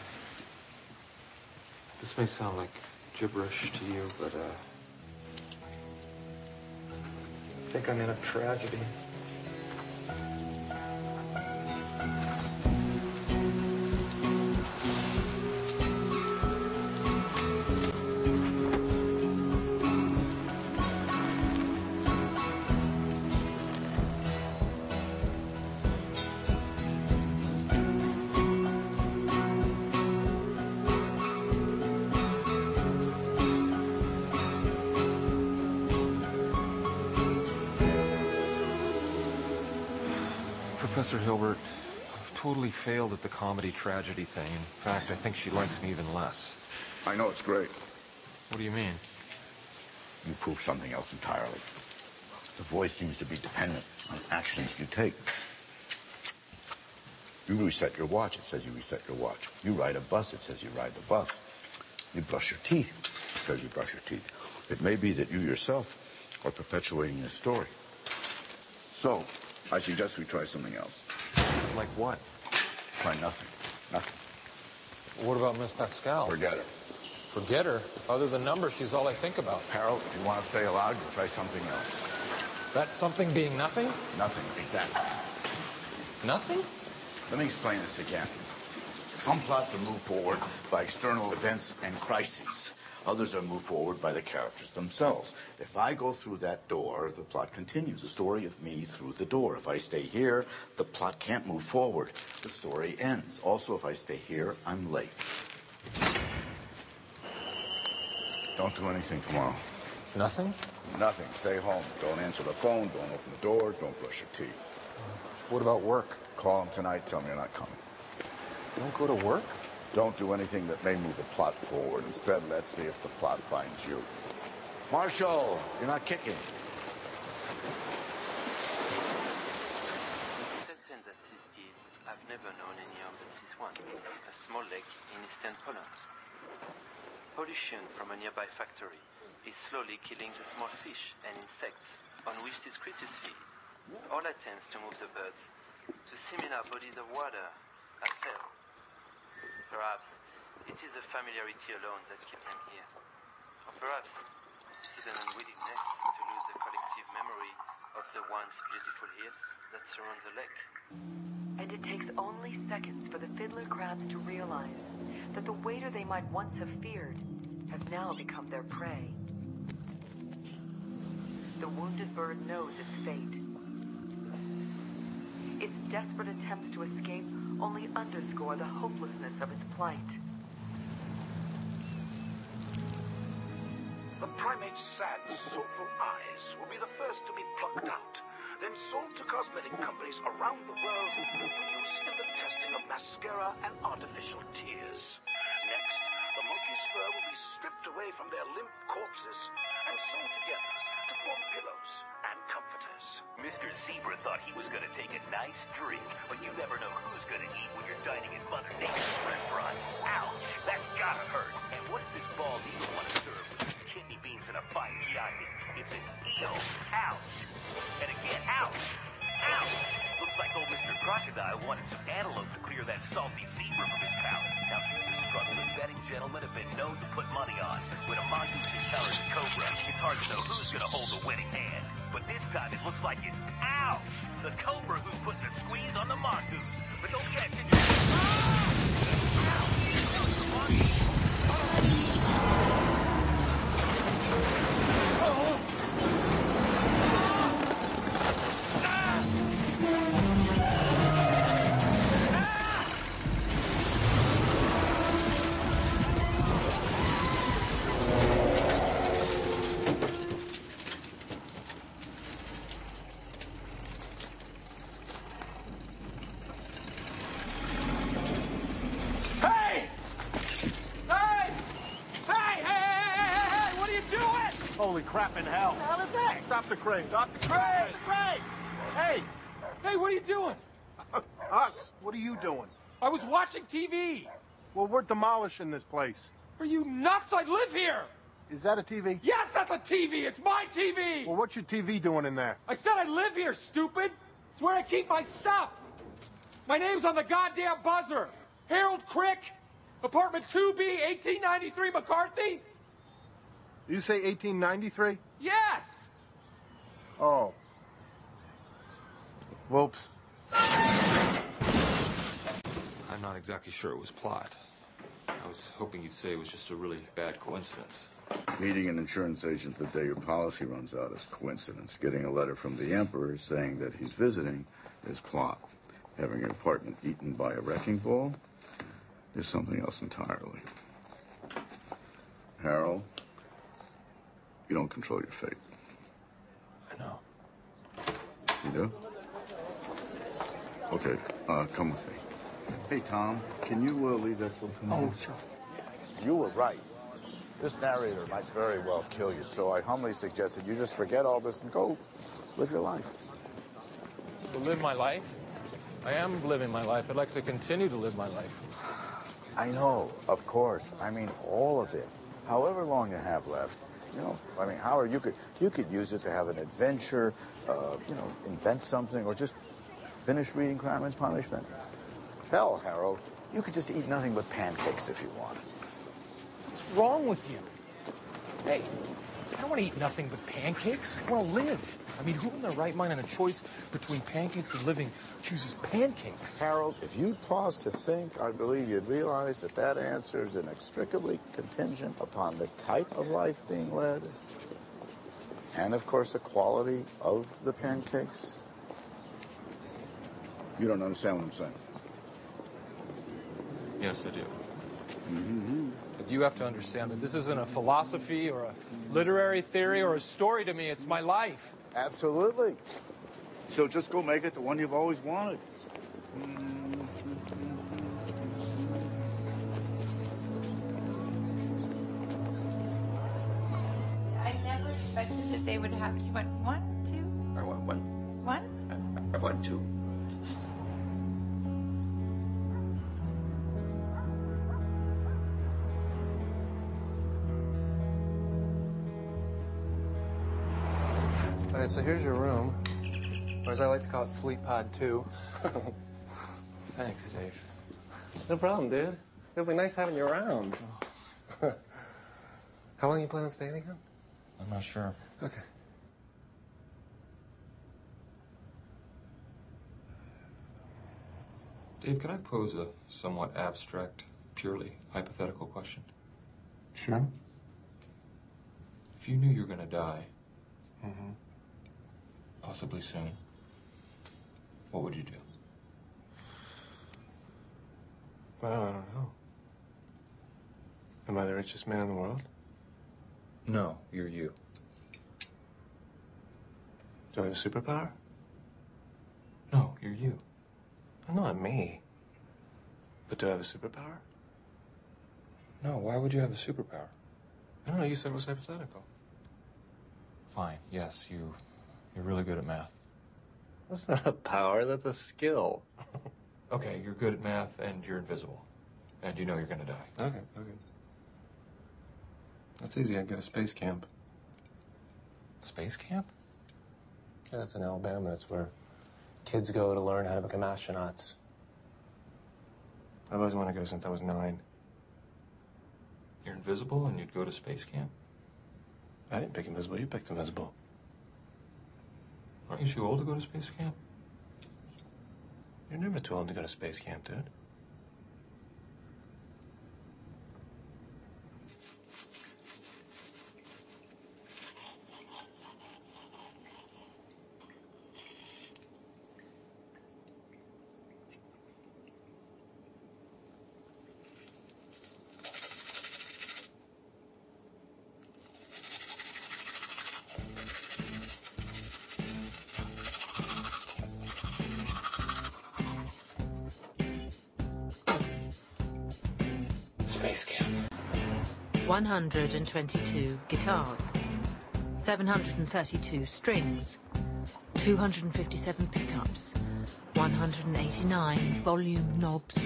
[SPEAKER 12] This may sound like gibberish to you, but, I think I'm in a tragedy. Professor Hilbert totally failed at the comedy tragedy thing. In fact, I think she likes me even less.
[SPEAKER 13] I know it's great.
[SPEAKER 12] What do you mean?
[SPEAKER 13] You prove something else entirely. The voice seems to be dependent on actions you take. You reset your watch, it says you reset your watch. You ride a bus, it says you ride the bus. You brush your teeth, it says you brush your teeth. It may be that you yourself are perpetuating this story. So, I suggest we try something else.
[SPEAKER 12] Like what?
[SPEAKER 13] Try nothing. Nothing.
[SPEAKER 12] What about Miss Pascal?
[SPEAKER 13] Forget her.
[SPEAKER 12] Forget her? Other than numbers, she's all I think about.
[SPEAKER 13] Harold, if you want to say aloud, you'll try something else.
[SPEAKER 12] That something being nothing?
[SPEAKER 13] Nothing, exactly.
[SPEAKER 12] Nothing?
[SPEAKER 13] Let me explain this again. Some plots are moved forward by external events and crises. Others are moved forward by the characters themselves. If I go through that door, the plot continues. The story of me through the door. If I stay here, the plot can't move forward. The story ends. Also, if I stay here, I'm late. Don't do anything tomorrow.
[SPEAKER 12] Nothing?
[SPEAKER 13] Nothing. Stay home. Don't answer the phone. Don't open the door. Don't brush your teeth.
[SPEAKER 12] What about work?
[SPEAKER 13] Call him tonight. Tell him you're not coming.
[SPEAKER 12] Don't go to work?
[SPEAKER 13] Don't do anything that may move the plot forward. Instead, let's see if the plot finds you. Marshall, you're not kicking.
[SPEAKER 16] Certain that these kids have never known any other than this one, a small lake in eastern Poland. Pollution from a nearby factory is slowly killing the small fish and insects on which these creatures feed. All attempts to move the birds to similar bodies of water have failed. Perhaps it is the familiarity alone that keeps them here. Or perhaps it is an unwillingness to lose the collective memory of the once beautiful hills that surround the lake.
[SPEAKER 17] And it takes only seconds for the fiddler crabs to realize that the waiter they might once have feared has now become their prey. The wounded bird knows its fate. Its desperate attempts to escape only underscore the hopelessness of its plight.
[SPEAKER 18] The primate's sad, soulful eyes will be the first to be plucked out, then sold to cosmetic companies around the world for use in the testing of mascara and artificial tears. Next, the monkey's fur will be stripped away from their limp corpses and sewn together to form pillows and comforters.
[SPEAKER 19] Mr. Zebra thought he was going to take a nice drink, but you never know who's going to eat when you're dining at Mother Nature's restaurant. Ouch! That's gotta hurt. And what does this bald eagle want to serve with his kidney beans and a fine chicken? It's an eel. Ouch! And again, ouch! Ouch! Looks like old Mr. Crocodile wanted some antelope to clear that salty zebra from his palate. Now, here's the struggle that betting gentlemen have been known known to put money on. With a mongoose as tough as a cobra, it's hard to know who's gonna hold the winning hand. But this time it looks like it's ow! The cobra who's putting the squeeze on the mongoose. But don't catch it.
[SPEAKER 10] Holy crap in hell.
[SPEAKER 4] What the hell is that?
[SPEAKER 10] Stop the crane. Stop the crane. Stop the crane. Hey.
[SPEAKER 4] Hey, what are you doing?
[SPEAKER 10] Us? What are you doing?
[SPEAKER 4] I was watching TV.
[SPEAKER 10] Well, we're demolishing this place.
[SPEAKER 4] Are you nuts? I live here.
[SPEAKER 10] Is that a TV?
[SPEAKER 4] Yes, that's a TV. It's my TV.
[SPEAKER 10] Well, what's your TV doing in there?
[SPEAKER 4] I said I live here, stupid. It's where I keep my stuff. My name's on the goddamn buzzer. Harold Crick, apartment 2B, 1893 McCarthy.
[SPEAKER 10] You say 1893?
[SPEAKER 4] Yes.
[SPEAKER 10] Oh. Whoops.
[SPEAKER 12] I'm not exactly sure it was plot. I was hoping you'd say it was just a really bad coincidence.
[SPEAKER 13] Meeting an insurance agent the day your policy runs out is coincidence. Getting a letter from the Emperor saying that he's visiting is plot. Having your apartment eaten by a wrecking ball is something else entirely. Harold, you don't control your fate.
[SPEAKER 6] I know.
[SPEAKER 13] You do? Okay, come with me. Hey, Tom, can you leave that till tomorrow?
[SPEAKER 6] Oh, sure.
[SPEAKER 20] You were right. This narrator might very well kill you, so I humbly suggest that you just forget all this and go live your life.
[SPEAKER 6] To live my life? I am living my life. I'd like to continue to live my life.
[SPEAKER 20] I know, of course. I mean, all of it. However long you have left. You know, I mean, Howard, you could use it to have an adventure, you know, invent something, or just finish reading Crime and Punishment. Hell, Harold, you could just eat nothing but pancakes if you want.
[SPEAKER 4] What's wrong with you? Hey, I don't want to eat nothing but pancakes. I want to live. I mean, who in their right mind on a choice between pancakes and living chooses pancakes?
[SPEAKER 20] Harold, if you'd pause to think, I believe you'd realize that that answer is inextricably contingent upon the type of life being led and, of course, the quality of the pancakes.
[SPEAKER 13] You don't understand what I'm saying.
[SPEAKER 12] Yes, I do.
[SPEAKER 6] Mm-hmm. But you have to understand that this isn't a philosophy or a literary theory or a story to me. It's my life.
[SPEAKER 20] Absolutely.
[SPEAKER 13] So just go make it the one you've always wanted.
[SPEAKER 14] I never expected that they would have to want one, two.
[SPEAKER 15] I want one.
[SPEAKER 14] One?
[SPEAKER 15] I want two.
[SPEAKER 6] All right, so here's your room, or as I like to call it, Sleep Pod 2. Thanks, Dave. No problem, dude. It'll be nice having you around. How long you plan on staying again?
[SPEAKER 12] I'm not sure.
[SPEAKER 6] Okay.
[SPEAKER 12] Dave, can I pose a somewhat abstract, purely hypothetical question?
[SPEAKER 6] Sure.
[SPEAKER 12] If you knew you were going to die,
[SPEAKER 6] Mm-hmm.
[SPEAKER 12] possibly soon, what would you do?
[SPEAKER 6] Well, I don't know. Am I the richest man in the world?
[SPEAKER 12] No, you're you.
[SPEAKER 6] Do I have a superpower?
[SPEAKER 12] No, you're you.
[SPEAKER 6] I'm not me. But do I have a superpower?
[SPEAKER 12] No, why would you have a superpower?
[SPEAKER 6] I don't know, you said it was hypothetical.
[SPEAKER 12] Fine, yes, you're really good at math.
[SPEAKER 6] That's not a power, that's a skill.
[SPEAKER 12] Okay, you're good at math and you're invisible. And you know you're gonna die.
[SPEAKER 6] Okay. That's easy, I'd go to space camp.
[SPEAKER 12] Space camp?
[SPEAKER 6] Yeah, that's in Alabama. That's where kids go to learn how to become astronauts. I've always wanted to go since I was 9.
[SPEAKER 12] You're in Invisible and you'd go to space camp?
[SPEAKER 6] I didn't pick Invisible. You picked Invisible.
[SPEAKER 12] Aren't you too old to go to space camp?
[SPEAKER 6] You're never too old to go to space camp, dude.
[SPEAKER 12] Space camp.
[SPEAKER 1] 122 guitars, 732 strings, 257 pickups, 189 volume knobs.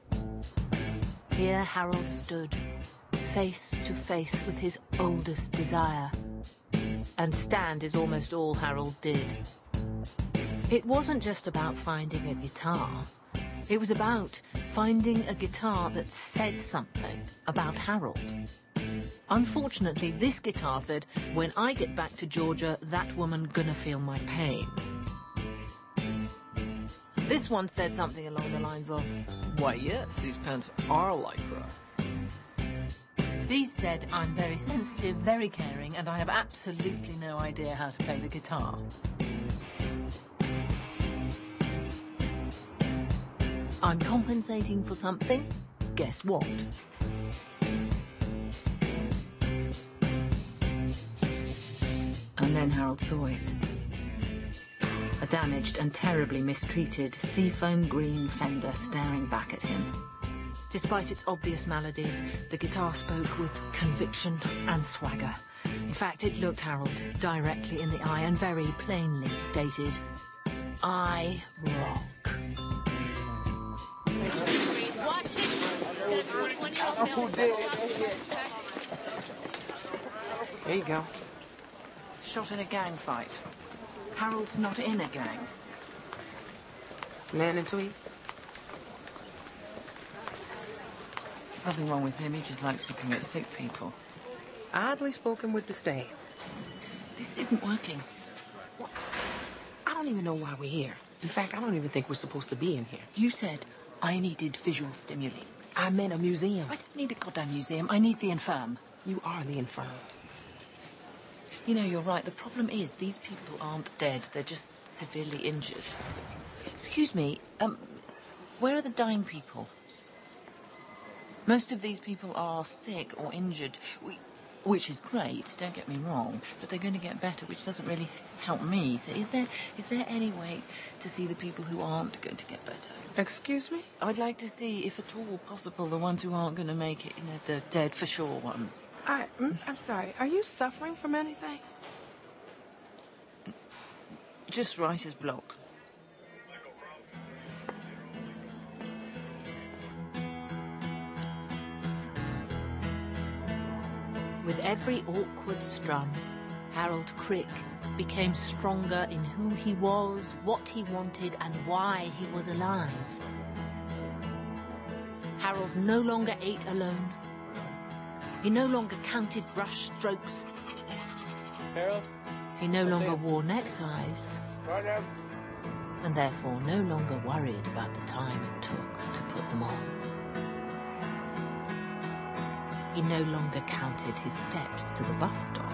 [SPEAKER 1] Here Harold stood, face to face with his oldest desire. And stand is almost all Harold did. It wasn't just about finding a guitar. It was about finding a guitar that said something about Harold. Unfortunately, this guitar said, "When I get back to Georgia, that woman gonna feel my pain." This one said something along the lines of, "Why, yes, these pants are lycra." These said, "I'm very sensitive, very caring, and I have absolutely no idea how to play the guitar." I'm compensating for something. Guess what? And then Harold saw it. A damaged and terribly mistreated seafoam green Fender staring back at him. Despite its obvious maladies, the guitar spoke with conviction and swagger. In fact, it looked Harold directly in the eye and very plainly stated, "I rock."
[SPEAKER 9] There you go.
[SPEAKER 1] Shot in a gang fight. Harold's not in a gang.
[SPEAKER 9] Man and Tweed?
[SPEAKER 1] There's nothing wrong with him. He just likes looking at sick people.
[SPEAKER 9] Oddly spoken with disdain.
[SPEAKER 1] This isn't working.
[SPEAKER 9] I don't even know why we're here. In fact, I don't even think we're supposed to be in here.
[SPEAKER 1] You said I needed visual stimuli.
[SPEAKER 9] I meant a museum.
[SPEAKER 1] I don't need a goddamn museum. I need the infirm.
[SPEAKER 9] You are the infirm.
[SPEAKER 1] You know, you're right. The problem is these people aren't dead. They're just severely injured. Excuse me, where are the dying people? Most of these people are sick or injured, which is great, don't get me wrong, but they're going to get better, which doesn't really help me. So is there any way to see the people who aren't going to get better?
[SPEAKER 9] Excuse me?
[SPEAKER 1] I'd like to see, if at all possible, the ones who aren't going to make it, the dead for sure ones.
[SPEAKER 9] I'm sorry, are you suffering from anything?
[SPEAKER 1] Just writer's block. With every awkward strum, Harold Crick became stronger in who he was, what he wanted, and why he was alive. Harold no longer ate alone. He no longer counted brush strokes.
[SPEAKER 6] Harold?
[SPEAKER 1] He no longer wore neckties. And therefore no longer worried about the time it took to put them on. He no longer counted his steps to the bus stop.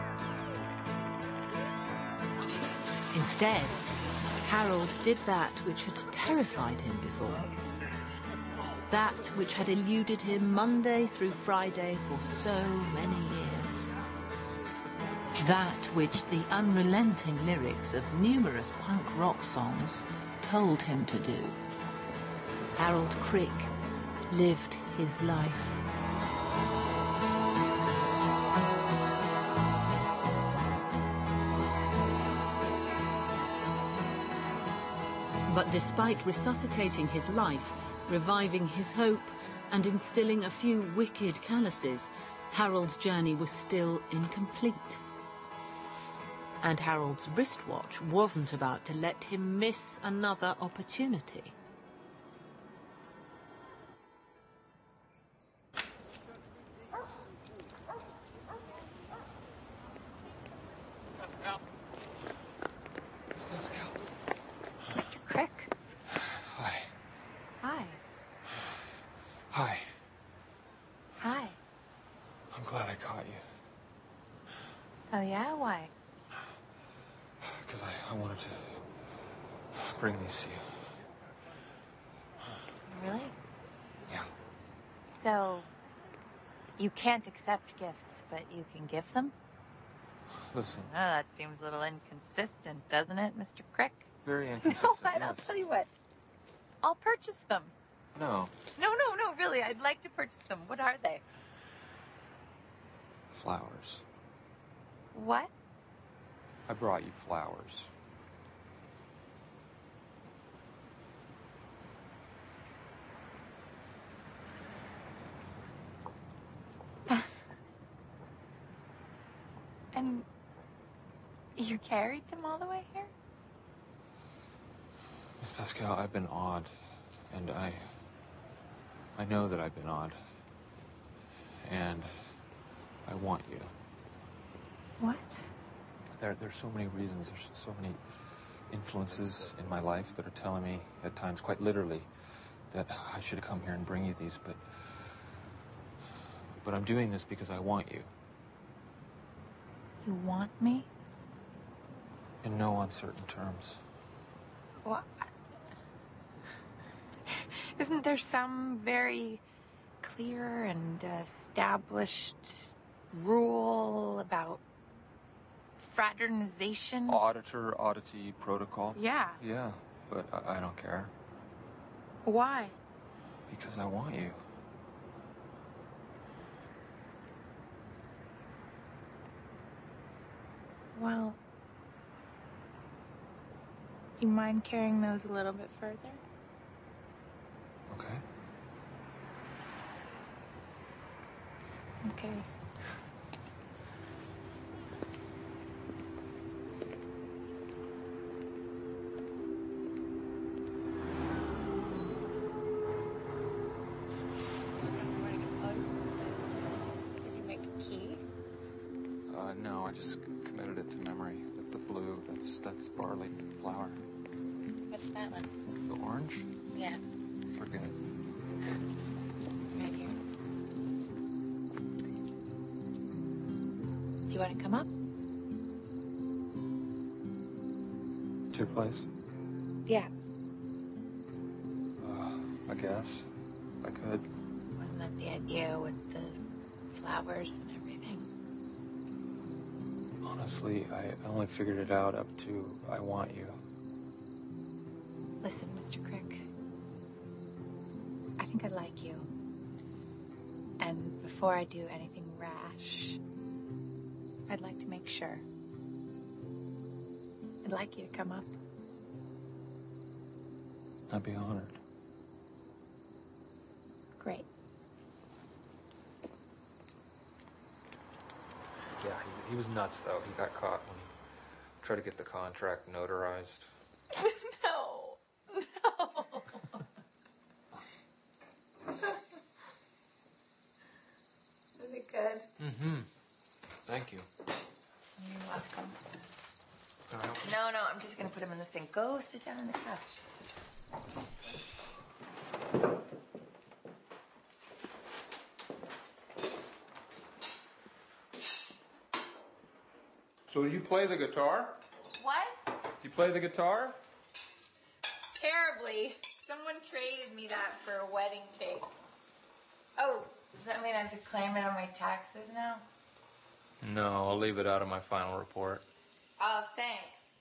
[SPEAKER 1] Instead, Harold did that which had terrified him before. That which had eluded him Monday through Friday for so many years. That which the unrelenting lyrics of numerous punk rock songs told him to do. Harold Crick lived his life. But despite resuscitating his life, reviving his hope, and instilling a few wicked calluses, Harold's journey was still incomplete. And Harold's wristwatch wasn't about to let him miss another opportunity.
[SPEAKER 12] glad I caught you.
[SPEAKER 5] Oh, yeah? Why?
[SPEAKER 12] Because I wanted to bring these to you.
[SPEAKER 5] Really?
[SPEAKER 12] Yeah.
[SPEAKER 5] So, you can't accept gifts, but you can give them?
[SPEAKER 12] Listen.
[SPEAKER 5] Oh, that seems a little inconsistent, doesn't it, Mr. Crick?
[SPEAKER 12] Very
[SPEAKER 5] You know
[SPEAKER 12] inconsistent,
[SPEAKER 5] what? I'll tell you what. I'll purchase them.
[SPEAKER 12] No.
[SPEAKER 5] No, really. I'd like to purchase them. What are they?
[SPEAKER 12] Flowers.
[SPEAKER 5] What?
[SPEAKER 12] I brought you flowers.
[SPEAKER 5] And you carried them all the way here?
[SPEAKER 12] Miss Pascal, I've been odd. And I know that I've been odd. And I want you.
[SPEAKER 5] What?
[SPEAKER 12] There's so many reasons. There's so many influences in my life that are telling me, at times quite literally, that I should come here and bring you these, but I'm doing this because I want you.
[SPEAKER 5] You want me?
[SPEAKER 12] In no uncertain terms.
[SPEAKER 5] What? Isn't there some very clear and established rule about fraternization?
[SPEAKER 12] Auditor, auditee protocol?
[SPEAKER 5] Yeah.
[SPEAKER 12] Yeah, but I don't care.
[SPEAKER 5] Why?
[SPEAKER 12] Because I want you.
[SPEAKER 5] Well, do you mind carrying those a little bit further?
[SPEAKER 12] Okay.
[SPEAKER 5] Okay. Did you make a key?
[SPEAKER 12] No, I just committed it to memory. The blue, that's barley flower.
[SPEAKER 5] What's that one?
[SPEAKER 12] The orange?
[SPEAKER 5] Yeah.
[SPEAKER 12] Forget.
[SPEAKER 5] Right here. Do you want to come up?
[SPEAKER 12] To your place?
[SPEAKER 5] Yeah.
[SPEAKER 12] I guess. I could.
[SPEAKER 5] Wasn't that the idea with the flowers and everything?
[SPEAKER 12] Honestly, I only figured it out up to I want you.
[SPEAKER 5] Listen, Mr. Crick. I think I like you. And before I do anything rash, I'd like to make sure. I'd like you to come up.
[SPEAKER 12] I'd be honored.
[SPEAKER 5] Great.
[SPEAKER 12] Yeah, he was nuts, though. He got caught when he tried to get the contract notarized.
[SPEAKER 5] No. Is it good?
[SPEAKER 12] Mm-hmm. Thank you.
[SPEAKER 5] You're welcome.
[SPEAKER 12] Can I help you?
[SPEAKER 5] No, I'm just gonna put him in this thing. Go sit down on the couch.
[SPEAKER 4] So you play the guitar?
[SPEAKER 5] What?
[SPEAKER 4] Do you play the guitar?
[SPEAKER 5] Terribly. Someone traded me that for a wedding cake. Oh, does that mean I have to claim it on my taxes now?
[SPEAKER 12] No, I'll leave it out of my final report.
[SPEAKER 5] Oh, thanks.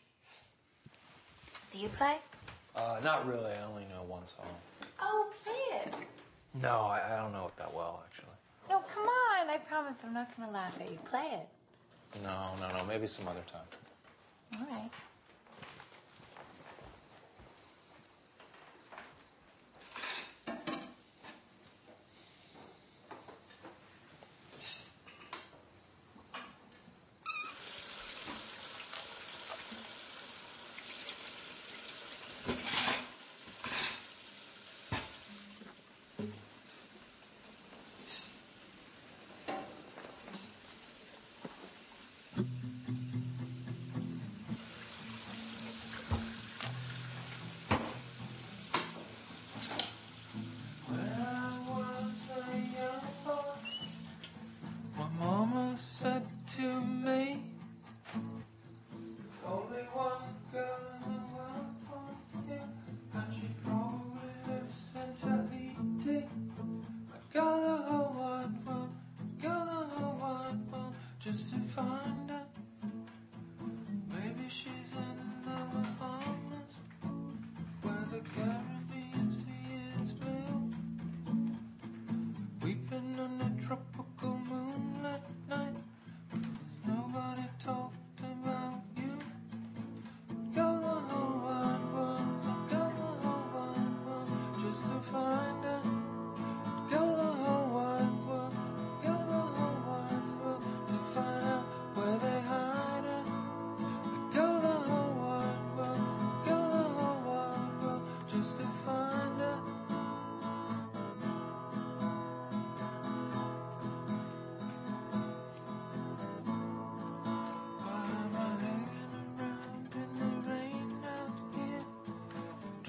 [SPEAKER 5] Do you play?
[SPEAKER 12] Not really. I only know one song.
[SPEAKER 5] Oh, play it.
[SPEAKER 12] No, I don't know it that well, actually.
[SPEAKER 5] No, come on. I promise I'm not gonna laugh at you. Play it.
[SPEAKER 12] No. Maybe some other time.
[SPEAKER 5] All right.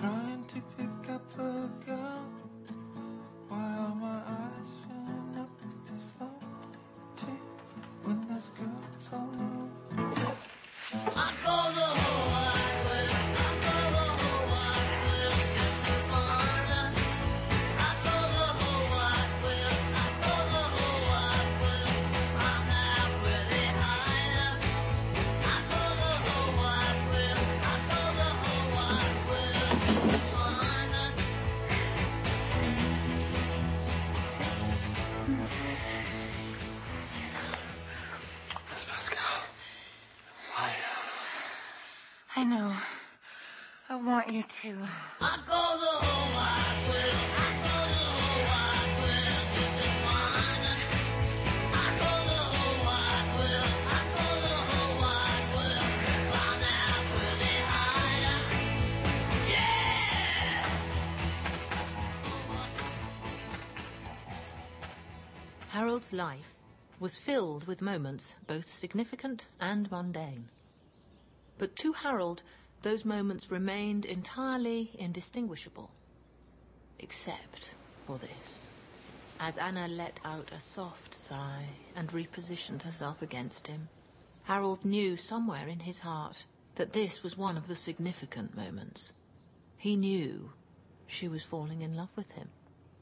[SPEAKER 7] trying to pick up a girl. Why are my eyes filling up with this love when there's girls all over? I go the whole wide world. I go the whole wide world just to find her. I go the whole wide world. I go the whole wide world to find out where they hide her. I go the whole wide world. I go the whole wide world just to find her. Miss Pascal,
[SPEAKER 8] I know. I want you to.
[SPEAKER 7] I go the whole wide world. I go the whole wide world just to find her. I go the whole wide world. I go the whole wide world to find out where they hide her. Yeah!
[SPEAKER 1] Harold's life was filled with moments both significant and mundane. But to Harold, those moments remained entirely indistinguishable. Except for this. As Anna let out a soft sigh and repositioned herself against him, Harold knew somewhere in his heart that this was one of the significant moments. He knew she was falling in love with him.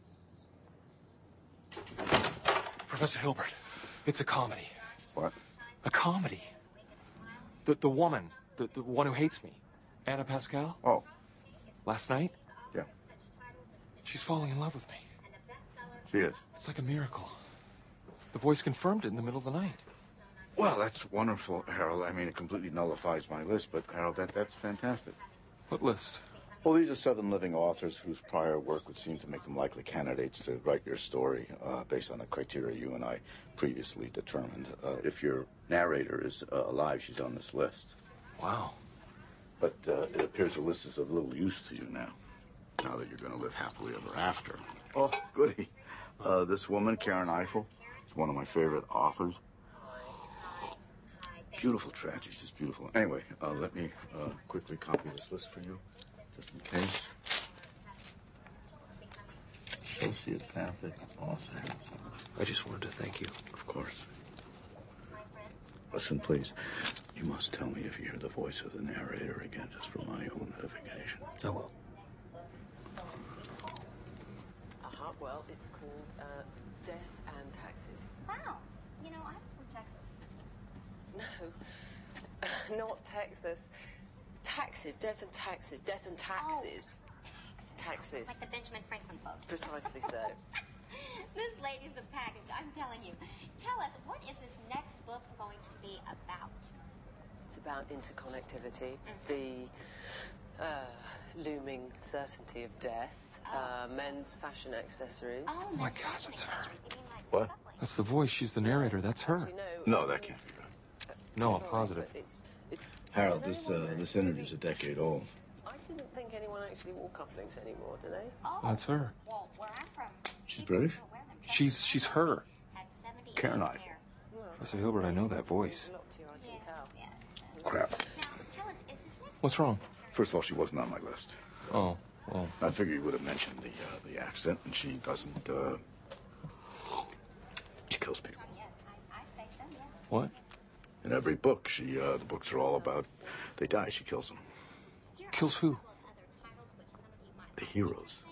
[SPEAKER 12] Professor Hilbert, it's a comedy.
[SPEAKER 20] What?
[SPEAKER 12] A comedy. The woman, the one who hates me, Anna Pascal.
[SPEAKER 20] Oh.
[SPEAKER 12] Last night?
[SPEAKER 20] Yeah.
[SPEAKER 12] She's falling in love with me.
[SPEAKER 20] She is.
[SPEAKER 12] It's like a miracle. The voice confirmed it in the middle of the night.
[SPEAKER 20] Well, that's wonderful, Harold. I mean, it completely nullifies my list, but, Harold, that's fantastic.
[SPEAKER 12] What list?
[SPEAKER 20] Well, these are 7 living authors whose prior work would seem to make them likely candidates to write your story based on the criteria you and I previously determined. If your narrator is alive, she's on this list.
[SPEAKER 12] Wow.
[SPEAKER 20] But it appears the list is of little use to you now that you're going to live happily ever after. Oh, goody. This woman, Karen Eiffel, is one of my favorite authors. Beautiful tragedy, just beautiful. Anyway, let me quickly copy this list for you, just in case. Sociopathic author.
[SPEAKER 12] I just wanted to thank you.
[SPEAKER 20] Of course. Listen, please. You must tell me if you hear the voice of the narrator again, just for my own edification.
[SPEAKER 12] I will.
[SPEAKER 21] Well, it's called Death and Taxes.
[SPEAKER 22] Wow. You know, I'm from Texas.
[SPEAKER 21] No, not Texas. Taxes, death and taxes, death and taxes.
[SPEAKER 22] Oh,
[SPEAKER 21] taxes.
[SPEAKER 22] Like the Benjamin Franklin quote.
[SPEAKER 21] Precisely so.
[SPEAKER 22] This lady's the package, I'm telling you. Tell us, what is this next book going to be about?
[SPEAKER 21] It's about interconnectivity, the looming certainty of death, men's fashion accessories.
[SPEAKER 22] Oh,
[SPEAKER 12] my God, that's her.
[SPEAKER 20] What?
[SPEAKER 12] That's the voice. She's the narrator. That's her.
[SPEAKER 20] No, that can't be right.
[SPEAKER 12] No, I'm positive.
[SPEAKER 20] Harold, this interview's a decade old.
[SPEAKER 21] I didn't think anyone actually wore cufflinks anymore, do they?
[SPEAKER 22] Oh,
[SPEAKER 12] That's her.
[SPEAKER 22] well, where I'm from,
[SPEAKER 20] She's British?
[SPEAKER 12] She's her.
[SPEAKER 20] Karen Eiffel.
[SPEAKER 12] Professor Hilbert, I know that voice.
[SPEAKER 20] Crap.
[SPEAKER 22] tell us, is this next
[SPEAKER 12] What's wrong?
[SPEAKER 20] First of all, she wasn't on my list.
[SPEAKER 12] Oh, well.
[SPEAKER 20] I figured you would have mentioned the accent, and she doesn't, she kills people.
[SPEAKER 12] What?
[SPEAKER 20] In every book, the books are all about, they die, she kills them.
[SPEAKER 12] Kills who?
[SPEAKER 20] The heroes.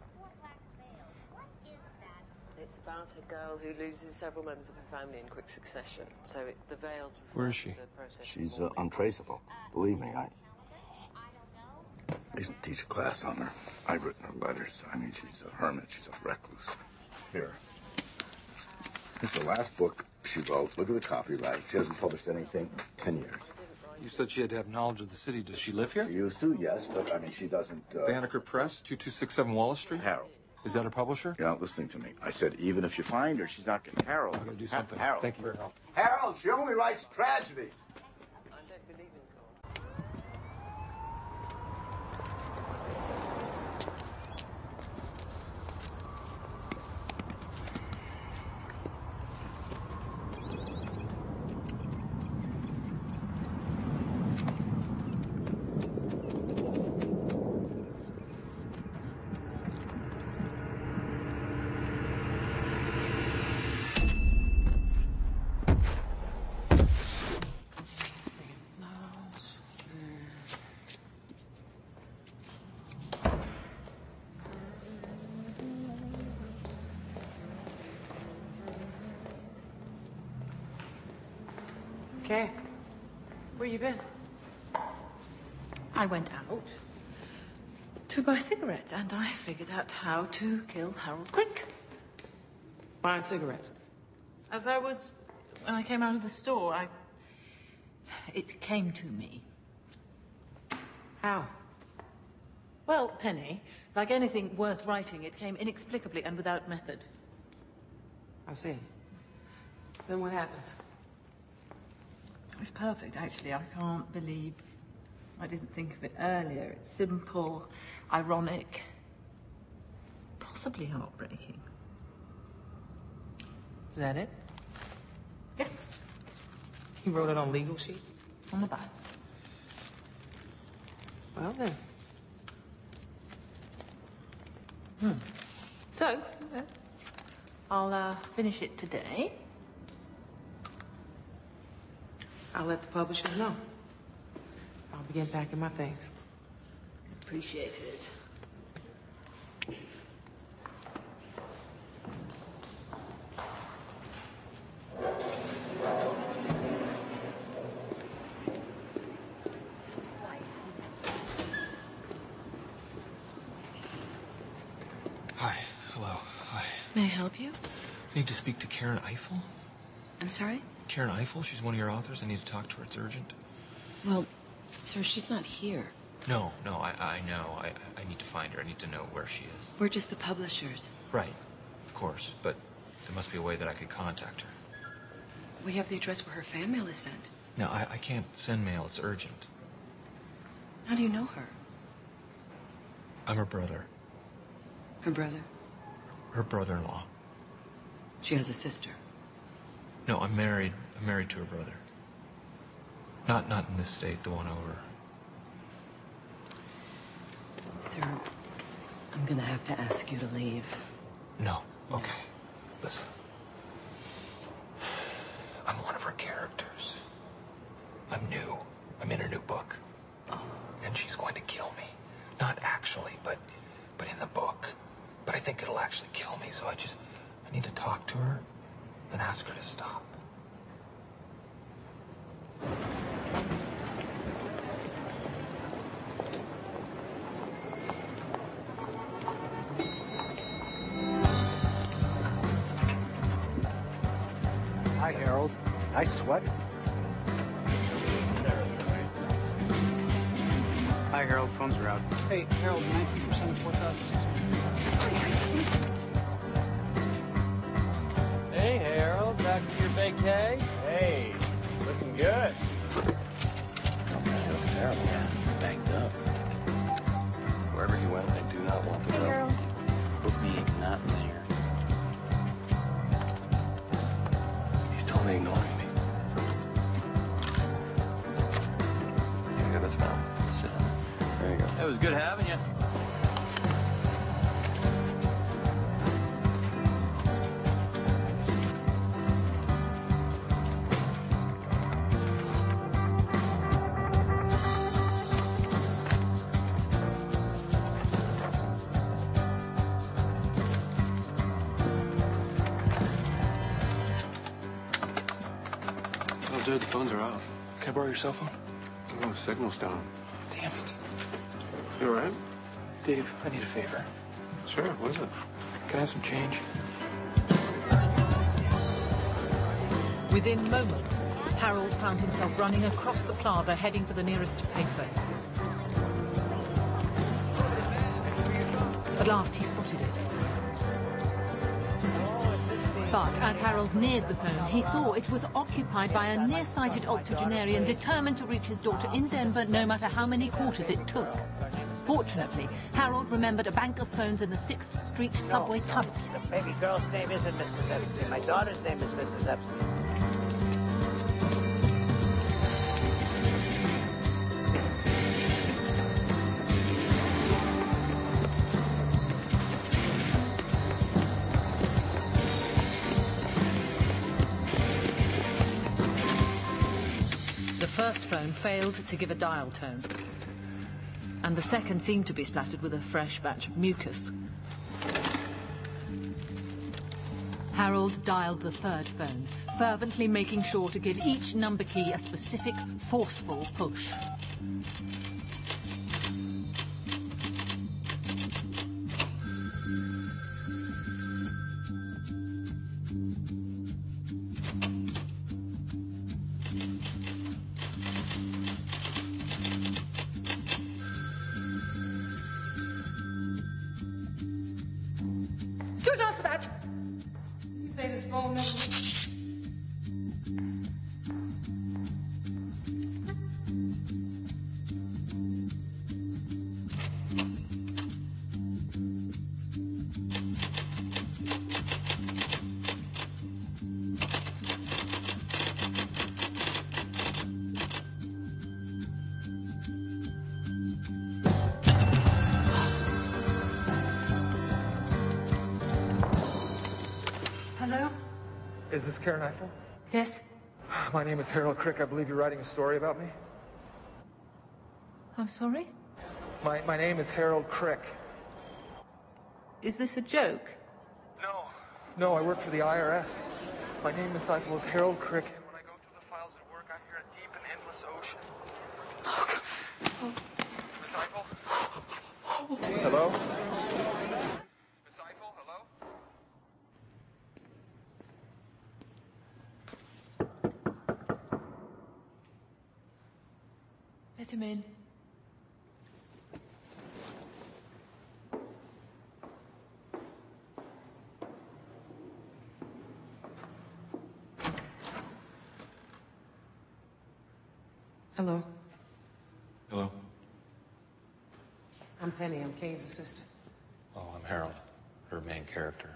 [SPEAKER 21] It's about a girl who loses several members of her family in quick succession. So the veils.
[SPEAKER 12] Where is she?
[SPEAKER 20] She's untraceable. Believe me, I used to teach a class on her. I've written her letters. I mean, she's a hermit. She's a recluse. Here. It's the last book she wrote. Look at the copyright. She hasn't published anything in 10 years.
[SPEAKER 12] You said she had to have knowledge of the city. Does she live here?
[SPEAKER 20] She used to, yes, but, I mean, she doesn't...
[SPEAKER 12] Banneker Press, 2267 Wallace Street?
[SPEAKER 20] Harold.
[SPEAKER 12] Is that her publisher?
[SPEAKER 20] You're not listening to me. I said, even if you find her, she's not going to... Harold.
[SPEAKER 12] I'm going to do something.
[SPEAKER 20] Harold.
[SPEAKER 12] Thank you for your help.
[SPEAKER 20] Harold, she only writes tragedies.
[SPEAKER 21] I don't believe in God.
[SPEAKER 9] Okay. Where you been?
[SPEAKER 1] I went out to buy cigarettes, and I figured out how to kill Harold Crick.
[SPEAKER 9] Buying cigarettes?
[SPEAKER 1] When I came out of the store, it came to me.
[SPEAKER 9] How?
[SPEAKER 1] Well, Penny, like anything worth writing, it came inexplicably and without method.
[SPEAKER 9] I see. Then what happens?
[SPEAKER 1] It's perfect, actually. I can't believe I didn't think of it earlier. It's simple, ironic, possibly heartbreaking.
[SPEAKER 9] Is that it?
[SPEAKER 1] Yes.
[SPEAKER 9] You wrote it on legal sheets?
[SPEAKER 1] On the bus.
[SPEAKER 9] Well, then.
[SPEAKER 1] So, I'll finish it today.
[SPEAKER 9] I'll let the publishers know. I'll begin packing my things.
[SPEAKER 1] Appreciate it.
[SPEAKER 12] Hi. Hello. Hi.
[SPEAKER 14] May I help you?
[SPEAKER 12] I need to speak to Karen Eiffel.
[SPEAKER 14] I'm sorry?
[SPEAKER 12] Karen Eiffel? She's one of your authors. I need to talk to her. It's urgent.
[SPEAKER 14] Well, sir, she's not here.
[SPEAKER 12] No, I know. I need to find her. I need to know where she is.
[SPEAKER 14] We're just the publishers.
[SPEAKER 12] Right. Of course. But there must be a way that I could contact her.
[SPEAKER 14] We have the address where her fan mail is sent.
[SPEAKER 12] No, I can't send mail. It's urgent.
[SPEAKER 14] How do you know her?
[SPEAKER 12] I'm her brother.
[SPEAKER 14] Her brother?
[SPEAKER 12] Her brother-in-law.
[SPEAKER 14] She has a sister.
[SPEAKER 12] No, I'm married. I'm married to her brother. Not in this state, the one over.
[SPEAKER 14] Sir, I'm gonna have to ask you to leave.
[SPEAKER 12] No. Okay. Listen. I'm one of her characters. I'm new. I'm in her new book. And she's going to kill me. Not actually, but in the book. But I think it'll actually kill me, so I need to talk to her and ask her to stop.
[SPEAKER 2] Hi, Harold. Nice sweater.
[SPEAKER 3] Hi, Harold. Phones are out. Hey, Harold, 19% of 4,600.
[SPEAKER 7] Hey, Harold, back from your vacay? Hey, looking good.
[SPEAKER 15] Oh, man, he looks terrible. Yeah, banged up. Wherever he went, I do not want to go. Put me not there. He's totally ignoring me. You got this now. Sit down. There you go.
[SPEAKER 7] It was good having you.
[SPEAKER 3] Oh, dude, the phones are out.
[SPEAKER 15] Can I borrow your cell phone?
[SPEAKER 3] Oh, signal's down.
[SPEAKER 15] Damn it.
[SPEAKER 3] You all right?
[SPEAKER 15] Dave, I need a favor.
[SPEAKER 3] Sure, what is it?
[SPEAKER 15] Can I have some change?
[SPEAKER 1] Within moments, Harold found himself running across the plaza, heading for the nearest payphone. At last, he spotted it. But as Harold neared the phone, he saw it was occupied by a nearsighted octogenarian determined to reach his daughter in Denver no matter how many quarters it took. Fortunately, Harold remembered a bank of phones in the 6th Street subway tunnel.
[SPEAKER 2] The baby girl's name isn't Mrs. Epstein. My daughter's name is Mrs. Epstein.
[SPEAKER 1] The first phone failed to give a dial tone, and the second seemed to be splattered with a fresh batch of mucus. Harold dialed the third phone, fervently making sure to give each number key a specific, forceful push.
[SPEAKER 9] Good answer that. You say this phone number.
[SPEAKER 1] Hello?
[SPEAKER 11] Is this Karen Eiffel?
[SPEAKER 1] Yes?
[SPEAKER 11] My name is Harold Crick. I believe you're writing a story about me.
[SPEAKER 1] I'm sorry?
[SPEAKER 11] My name is Harold Crick.
[SPEAKER 1] Is this a joke?
[SPEAKER 11] No, I work for the IRS. My name, Miss Eiffel, is Harold Crick, and when I go through the files at work, I'm here a deep and endless ocean. Miss Eiffel? Hello? Miss Eiffel, hello?
[SPEAKER 1] Let him in.
[SPEAKER 9] Hello.
[SPEAKER 12] Hello?
[SPEAKER 9] I'm Penny. I'm Kay's assistant.
[SPEAKER 12] Oh, I'm Harold, her main character.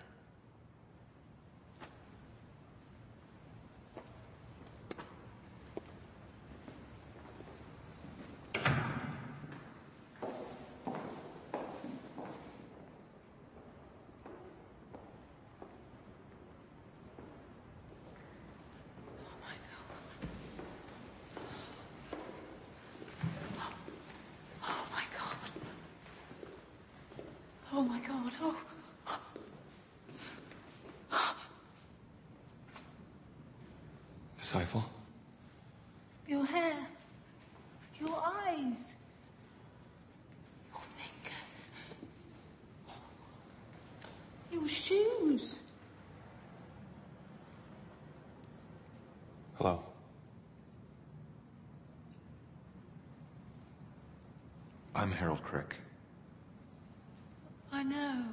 [SPEAKER 1] Oh my God, oh.
[SPEAKER 12] Miss Eiffel?
[SPEAKER 1] Your hair. Your eyes. Your fingers. Your shoes.
[SPEAKER 12] Hello? I'm Harold Crick.
[SPEAKER 1] I know.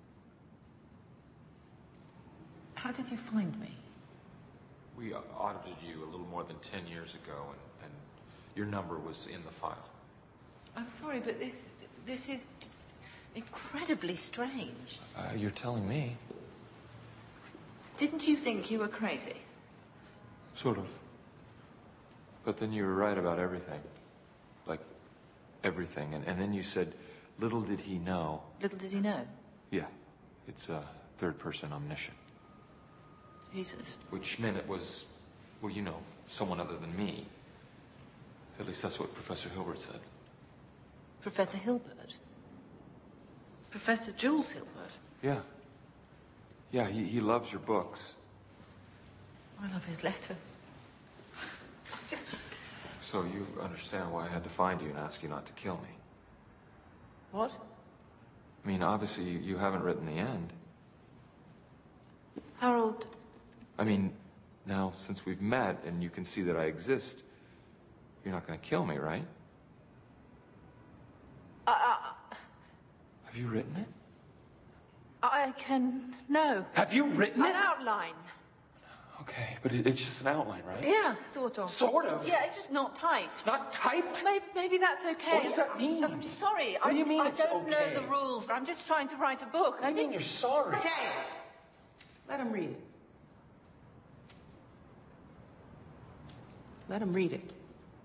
[SPEAKER 1] How did you find me?
[SPEAKER 12] We audited you a little more than 10 years ago, and your number was in the file.
[SPEAKER 1] I'm sorry, but this is incredibly strange.
[SPEAKER 12] You're telling me.
[SPEAKER 1] Didn't you think you were crazy?
[SPEAKER 12] Sort of. But then you were right about everything. Like, everything. And then you said, little did he know.
[SPEAKER 1] Little did he know?
[SPEAKER 12] Yeah. It's third-person omniscient.
[SPEAKER 1] Jesus.
[SPEAKER 12] Which meant it was, well, you know, someone other than me. At least that's what Professor Hilbert said.
[SPEAKER 1] Professor Hilbert? Professor Jules Hilbert?
[SPEAKER 12] Yeah. Yeah, he loves your books.
[SPEAKER 1] I love his letters.
[SPEAKER 12] So you understand why I had to find you and ask you not to kill me.
[SPEAKER 1] What?
[SPEAKER 12] I mean, obviously, you haven't written the end.
[SPEAKER 1] Harold.
[SPEAKER 12] I mean, now, since we've met and you can see that I exist, you're not going to kill me, right? Have you written it?
[SPEAKER 1] I can... No.
[SPEAKER 12] Have you written it?
[SPEAKER 1] An outline.
[SPEAKER 12] Okay, but it's just an outline, right?
[SPEAKER 1] Yeah, sort of.
[SPEAKER 12] Sort of?
[SPEAKER 1] Yeah, it's just not typed.
[SPEAKER 12] Not typed?
[SPEAKER 1] Maybe that's okay.
[SPEAKER 12] What does that mean?
[SPEAKER 1] I'm sorry.
[SPEAKER 12] What do you mean
[SPEAKER 1] I
[SPEAKER 12] it's
[SPEAKER 1] don't
[SPEAKER 12] okay?
[SPEAKER 1] know the rules. I'm just trying to write a book.
[SPEAKER 12] I mean, you're sorry.
[SPEAKER 9] Okay. Let him read it. Let him read it.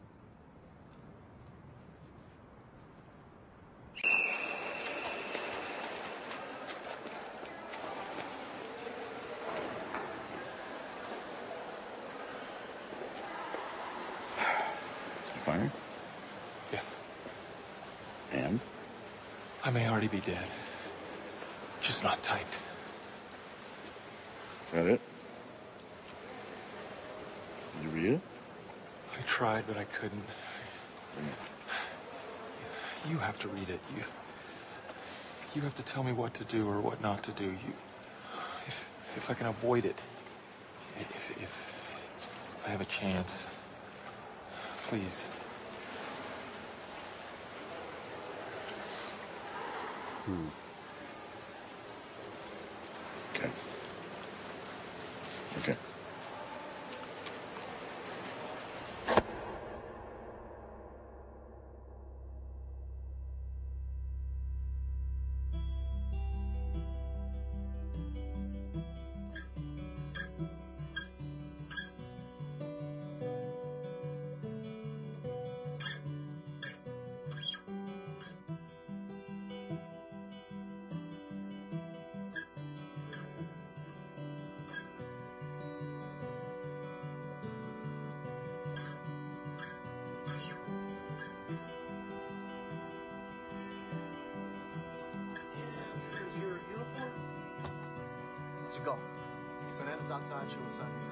[SPEAKER 13] Fired?
[SPEAKER 12] Yeah.
[SPEAKER 13] And?
[SPEAKER 12] I may already be dead. Just not typed.
[SPEAKER 13] Is that it? Did you read it?
[SPEAKER 12] I tried, but I couldn't. You have to read it. You have to tell me what to do or what not to do. If I can avoid it, if I have a chance, please.
[SPEAKER 13] Okay. Okay.
[SPEAKER 3] Here's your uniform. It's a go. Bananas outside, she will sign you.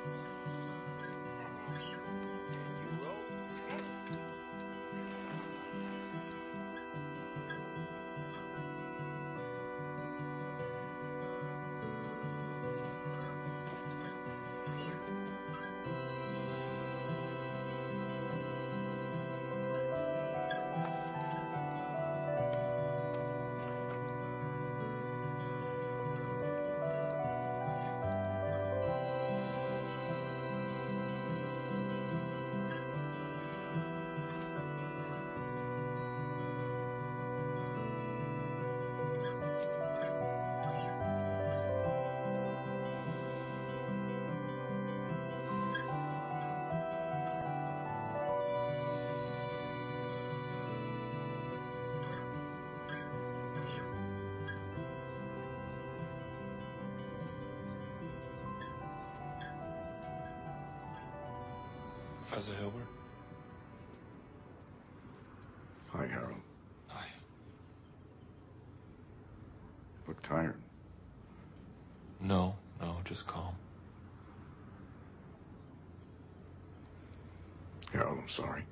[SPEAKER 12] Professor Hilbert?
[SPEAKER 13] Hi, Harold.
[SPEAKER 12] Hi.
[SPEAKER 13] Look tired.
[SPEAKER 12] No, just calm.
[SPEAKER 13] Harold, I'm sorry.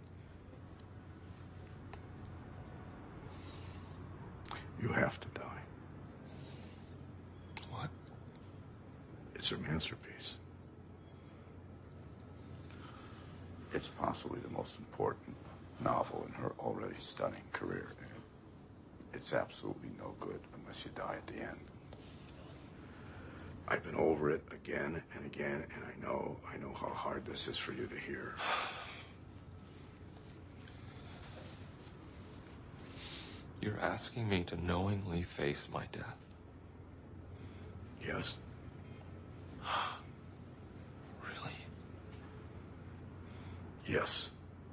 [SPEAKER 13] You have to die.
[SPEAKER 12] What?
[SPEAKER 13] It's her masterpiece. It's possibly the most important novel in her already stunning career. And it's absolutely no good unless you die at the end. I've been over it again and again, and I know how hard this is for you to hear.
[SPEAKER 12] You're asking me to knowingly face my death?
[SPEAKER 13] Yes.
[SPEAKER 12] Really?
[SPEAKER 13] Yes.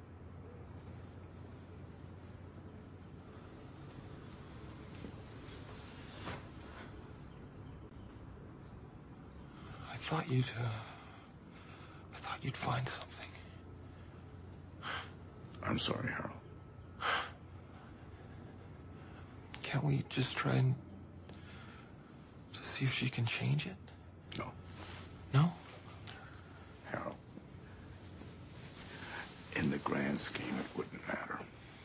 [SPEAKER 12] I thought you'd find something.
[SPEAKER 13] I'm sorry, Harold.
[SPEAKER 12] Can't we just try and to see if she can change it?
[SPEAKER 13] No.
[SPEAKER 12] No?
[SPEAKER 13] Harold, in the grand scheme, it wouldn't matter.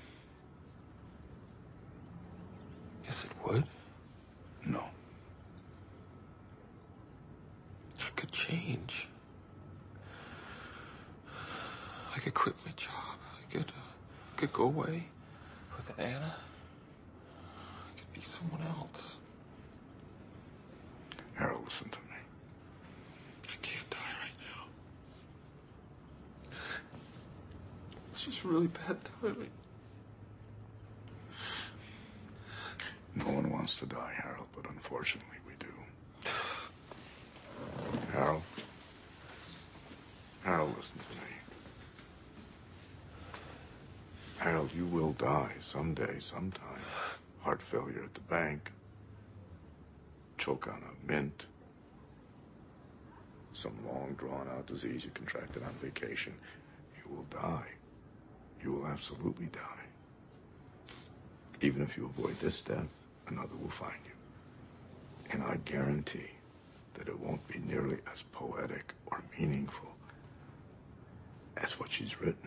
[SPEAKER 12] Yes, it would.
[SPEAKER 13] No.
[SPEAKER 12] I could change. I could quit my job. I could go away with Anna. I could be someone else.
[SPEAKER 13] Harold, listen to me.
[SPEAKER 12] I can't die right now. It's just really bad timing.
[SPEAKER 13] No one wants to die, Harold, but unfortunately we do. Harold? Harold, listen to me. Harold, you will die someday, sometime. Heart failure at the bank. Choke on a mint. Some long, drawn-out disease you contracted on vacation. You will die. You will absolutely die. Even if you avoid this death, another will find you. And I guarantee that it won't be nearly as poetic or meaningful as what she's written.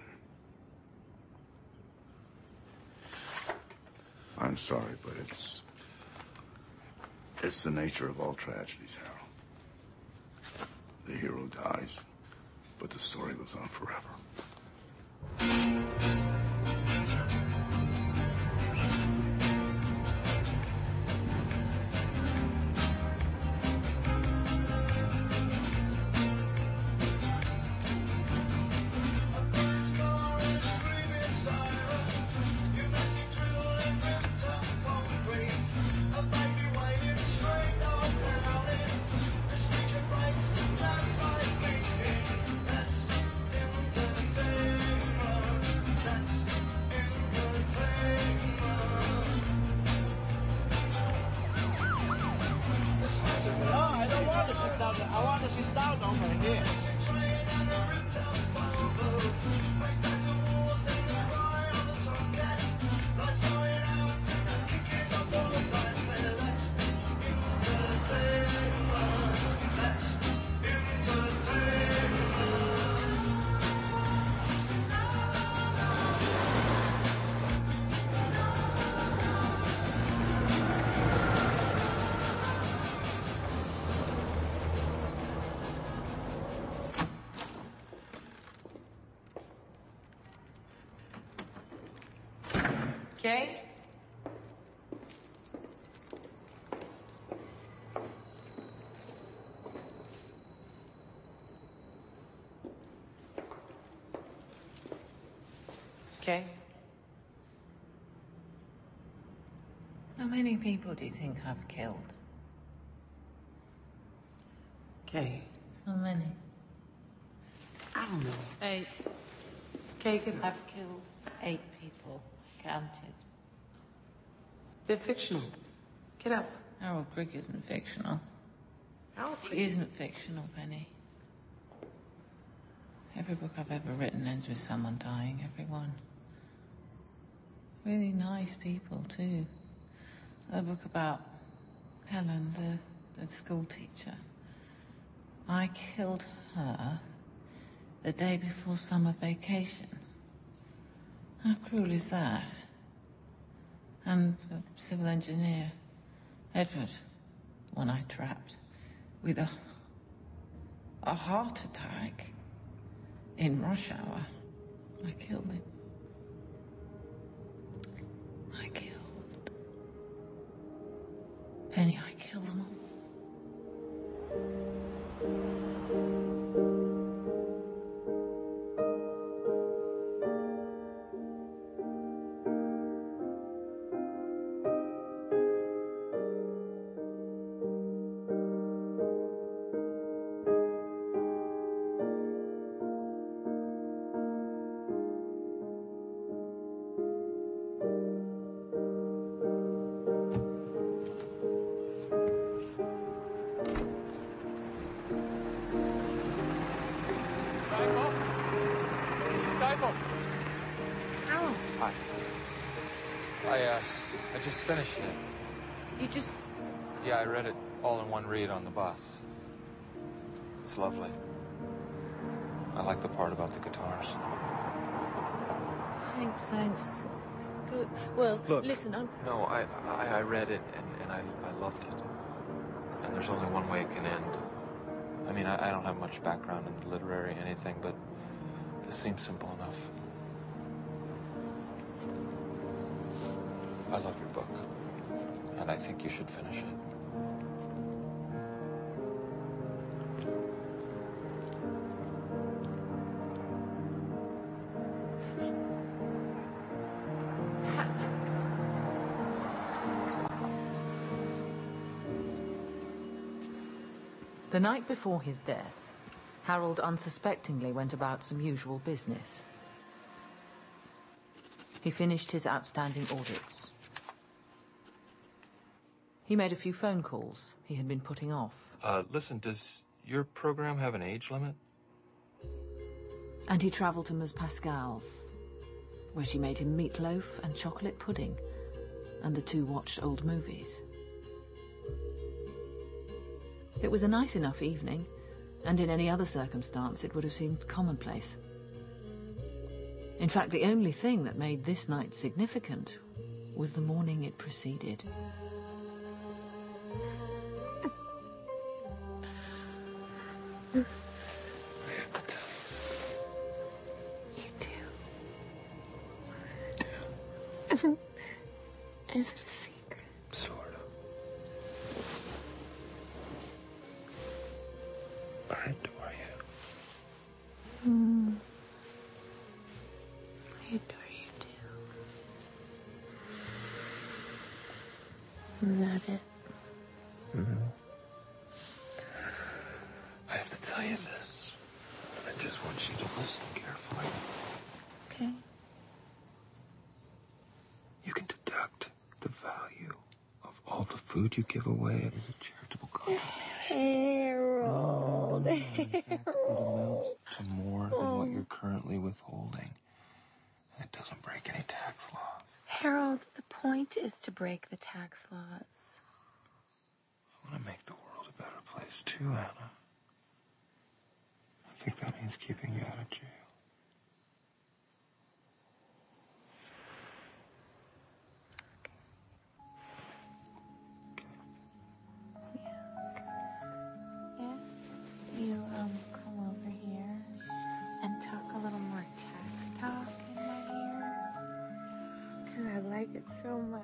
[SPEAKER 13] I'm sorry, but it's the nature of all tragedies, Harold. The hero dies, but the story goes on forever.
[SPEAKER 2] I want to sit down over here.
[SPEAKER 9] Okay? Okay.
[SPEAKER 1] How many people do you think I've killed?
[SPEAKER 9] Okay.
[SPEAKER 1] How many?
[SPEAKER 9] I don't know.
[SPEAKER 1] 8.
[SPEAKER 9] Okay, get up.
[SPEAKER 1] I've killed 8 people. Counted.
[SPEAKER 9] They're fictional. Get up.
[SPEAKER 1] Harold Crick isn't fictional.
[SPEAKER 9] Harold Crick
[SPEAKER 1] He isn't fictional, Penny. Every book I've ever written ends with someone dying, every one. Really nice people, too. A book about Helen, the school teacher. I killed her the day before summer vacation. How cruel is that? And the civil engineer, Edward, one I trapped with a heart attack in rush hour. I killed him. I killed. Penny, I killed them all.
[SPEAKER 7] I just finished it.
[SPEAKER 1] You just...
[SPEAKER 7] Yeah, I read it all in one read on the bus. It's lovely. I like the part about the guitars.
[SPEAKER 1] Thanks. Good. Well,
[SPEAKER 12] Look,
[SPEAKER 1] listen, I'm...
[SPEAKER 12] No, I read it and I loved it. And there's only one way it can end. I mean, I don't have much background in literary anything, but this seems simple enough. I love your book, and I think you should finish it.
[SPEAKER 1] The night before his death, Harold unsuspectingly went about some usual business. He finished his outstanding audits. He made a few phone calls he had been putting off.
[SPEAKER 12] Listen, does your program have an age limit?
[SPEAKER 1] And he travelled to Ms. Pascal's, where she made him meatloaf and chocolate pudding, and the two watched old movies. It was a nice enough evening, and in any other circumstance it would have seemed commonplace. In fact, the only thing that made this night significant was the morning it preceded.
[SPEAKER 22] Is it a secret?
[SPEAKER 15] Sort of. I adore you.
[SPEAKER 22] I adore you too. Is that it?
[SPEAKER 15] Mm-hmm. I have to tell you this. I just want you to listen carefully.
[SPEAKER 22] Okay.
[SPEAKER 15] You can deduct the value of all the food you give away as a charitable contribution.
[SPEAKER 22] Harold.
[SPEAKER 15] It amounts to more than what you're currently withholding. And it doesn't break any tax laws.
[SPEAKER 22] Harold, the point is to break the tax laws.
[SPEAKER 15] I want to make the world a better place too, Anna. I think that means keeping you out of jail.
[SPEAKER 22] If you come over here and talk a little more tax talk in my ear, because I like it so much.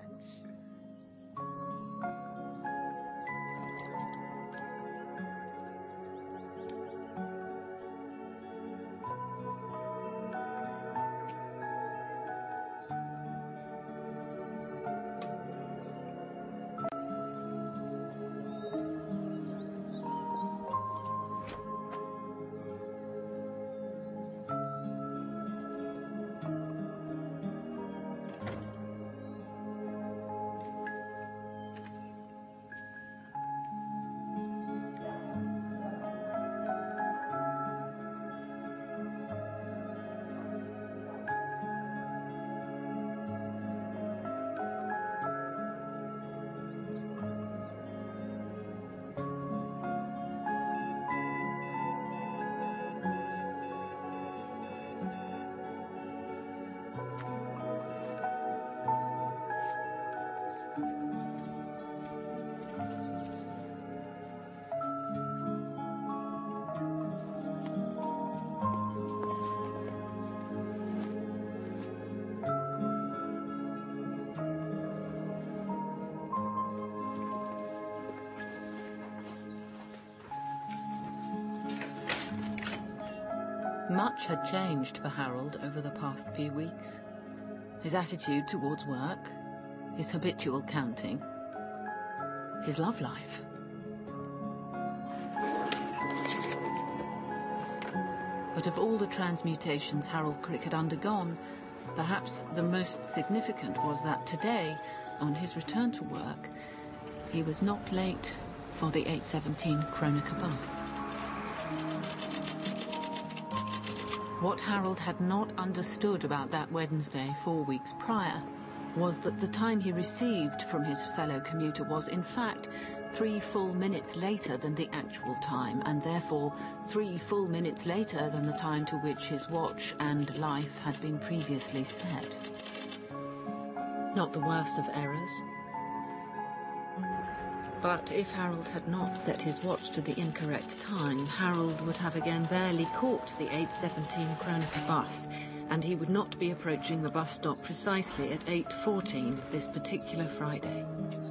[SPEAKER 1] Much had changed for Harold over the past few weeks. His attitude towards work, his habitual counting, his love life. But of all the transmutations Harold Crick had undergone, perhaps the most significant was that today, on his return to work, he was not late for the 8:17 Kronecker bus. What Harold had not understood about that Wednesday 4 weeks prior was that the time he received from his fellow commuter was, in fact, 3 full minutes later than the actual time, and therefore 3 full minutes later than the time to which his watch and life had been previously set. Not the worst of errors. But if Harold had not set his watch to the incorrect time, Harold would have again barely caught the 8:17 Kronecker bus, and he would not be approaching the bus stop precisely at 8:14 this particular Friday.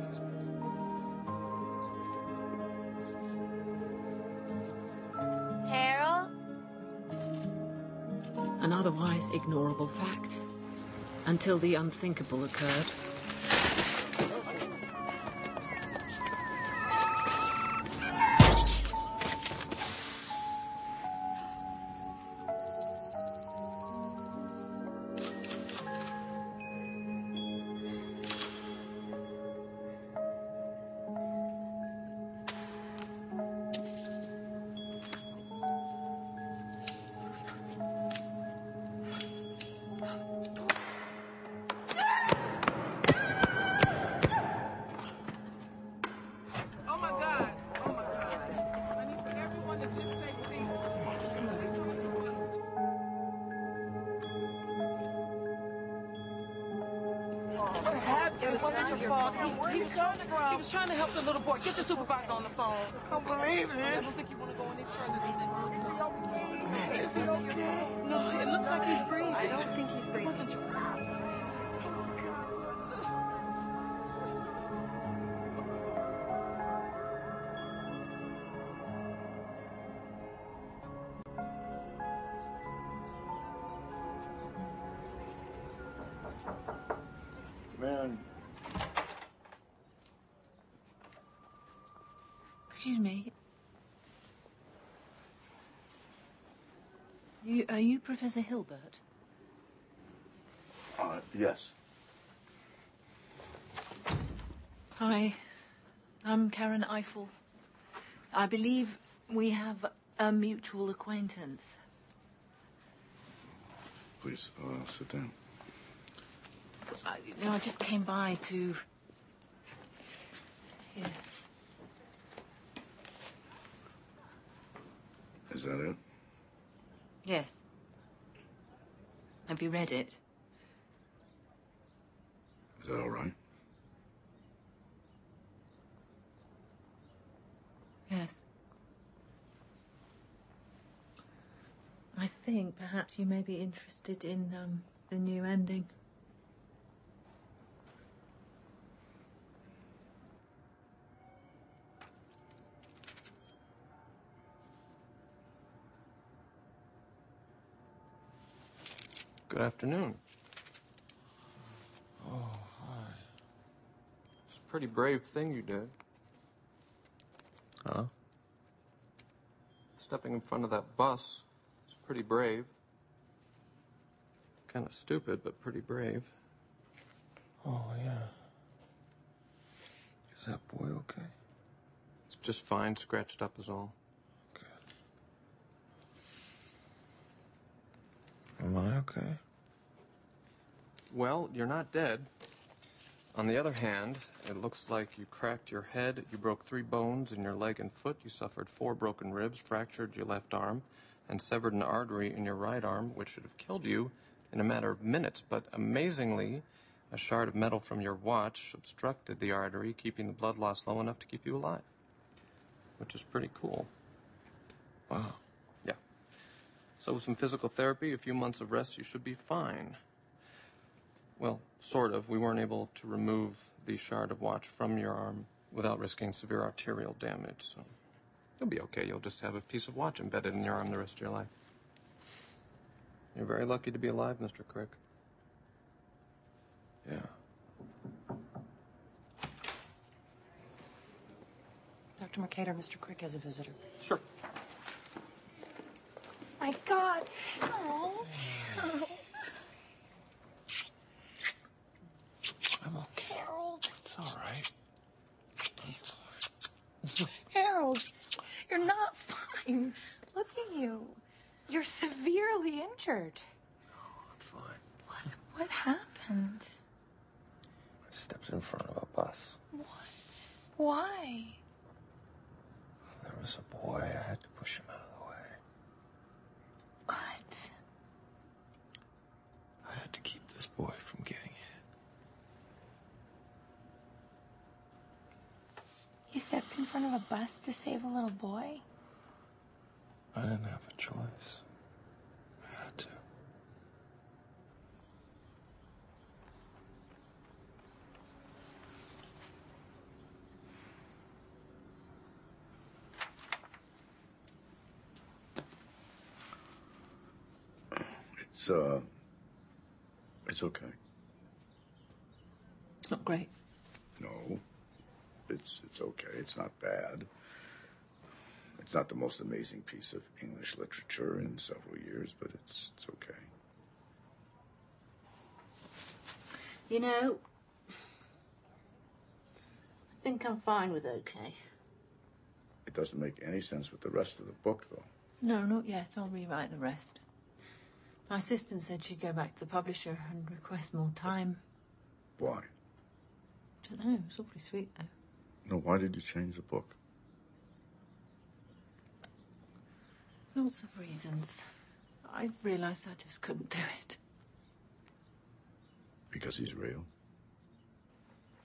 [SPEAKER 22] Harold?
[SPEAKER 1] An otherwise ignorable fact, until the unthinkable occurred.
[SPEAKER 9] It wasn't your fault. He was trying to help the little boy. Get your supervisor on the phone. I don't believe it. I don't think you want to go any further than this. Is he okay? No, it looks like he's breathing. I don't think he's breathing. It wasn't your fault.
[SPEAKER 20] Man.
[SPEAKER 1] Excuse me. Are you Professor Hilbert?
[SPEAKER 20] Yes.
[SPEAKER 1] Hi, I'm Karen Eiffel. I believe we have a mutual acquaintance.
[SPEAKER 13] Please, sit down.
[SPEAKER 1] I just came by to... Here.
[SPEAKER 13] Is that it?
[SPEAKER 1] Yes. Have you read it?
[SPEAKER 13] Is that all right?
[SPEAKER 1] Yes. I think perhaps you may be interested in the new ending.
[SPEAKER 6] Good afternoon. Oh, hi. It's a pretty brave thing you did.
[SPEAKER 12] Huh?
[SPEAKER 6] Stepping in front of that bus is pretty brave. Kind of stupid, but pretty brave.
[SPEAKER 12] Oh, yeah. Is that boy okay?
[SPEAKER 6] It's just fine, scratched up is all.
[SPEAKER 12] Am I okay?
[SPEAKER 6] Well, you're not dead. On the other hand, it looks like you cracked your head, you broke 3 bones in your leg and foot, you suffered 4 broken ribs, fractured your left arm, and severed an artery in your right arm, which should have killed you in a matter of minutes. But amazingly, a shard of metal from your watch obstructed the artery, keeping the blood loss low enough to keep you alive. Which is pretty cool.
[SPEAKER 12] Wow.
[SPEAKER 6] Yeah. So with some physical therapy, a few months of rest, you should be fine. Well, sort of. We weren't able to remove the shard of watch from your arm without risking severe arterial damage, so you'll be okay. You'll just have a piece of watch embedded in your arm the rest of your life. You're very lucky to be alive, Mr. Crick.
[SPEAKER 12] Yeah.
[SPEAKER 16] Dr. Mercator, Mr. Crick has a visitor.
[SPEAKER 6] Sure.
[SPEAKER 22] My God. Oh.
[SPEAKER 12] I'm okay.
[SPEAKER 22] Harold.
[SPEAKER 12] It's all right.
[SPEAKER 22] Harold, you're not fine. Look at you. You're severely injured.
[SPEAKER 12] I'm fine.
[SPEAKER 22] What happened?
[SPEAKER 12] I stepped in front of a bus.
[SPEAKER 22] What? Why?
[SPEAKER 12] There was a boy. I had to push him out of the way.
[SPEAKER 22] What?
[SPEAKER 12] I had to keep this boy from getting hit.
[SPEAKER 22] You stepped in front of a bus to save a little boy?
[SPEAKER 12] I didn't have a choice. I had to.
[SPEAKER 13] It's okay.
[SPEAKER 1] It's not great.
[SPEAKER 13] No. It's okay. It's not bad. It's not the most amazing piece of English literature in several years, but it's okay.
[SPEAKER 1] You know, I think I'm fine with okay.
[SPEAKER 13] It doesn't make any sense with the rest of the book, though.
[SPEAKER 1] No, not yet. I'll rewrite the rest. My assistant said she'd go back to the publisher and request more time.
[SPEAKER 13] Why?
[SPEAKER 1] I don't know. It's all pretty sweet, though.
[SPEAKER 13] No, why did you change the book?
[SPEAKER 1] Lots of reasons. I realized I just couldn't do it.
[SPEAKER 13] Because he's real?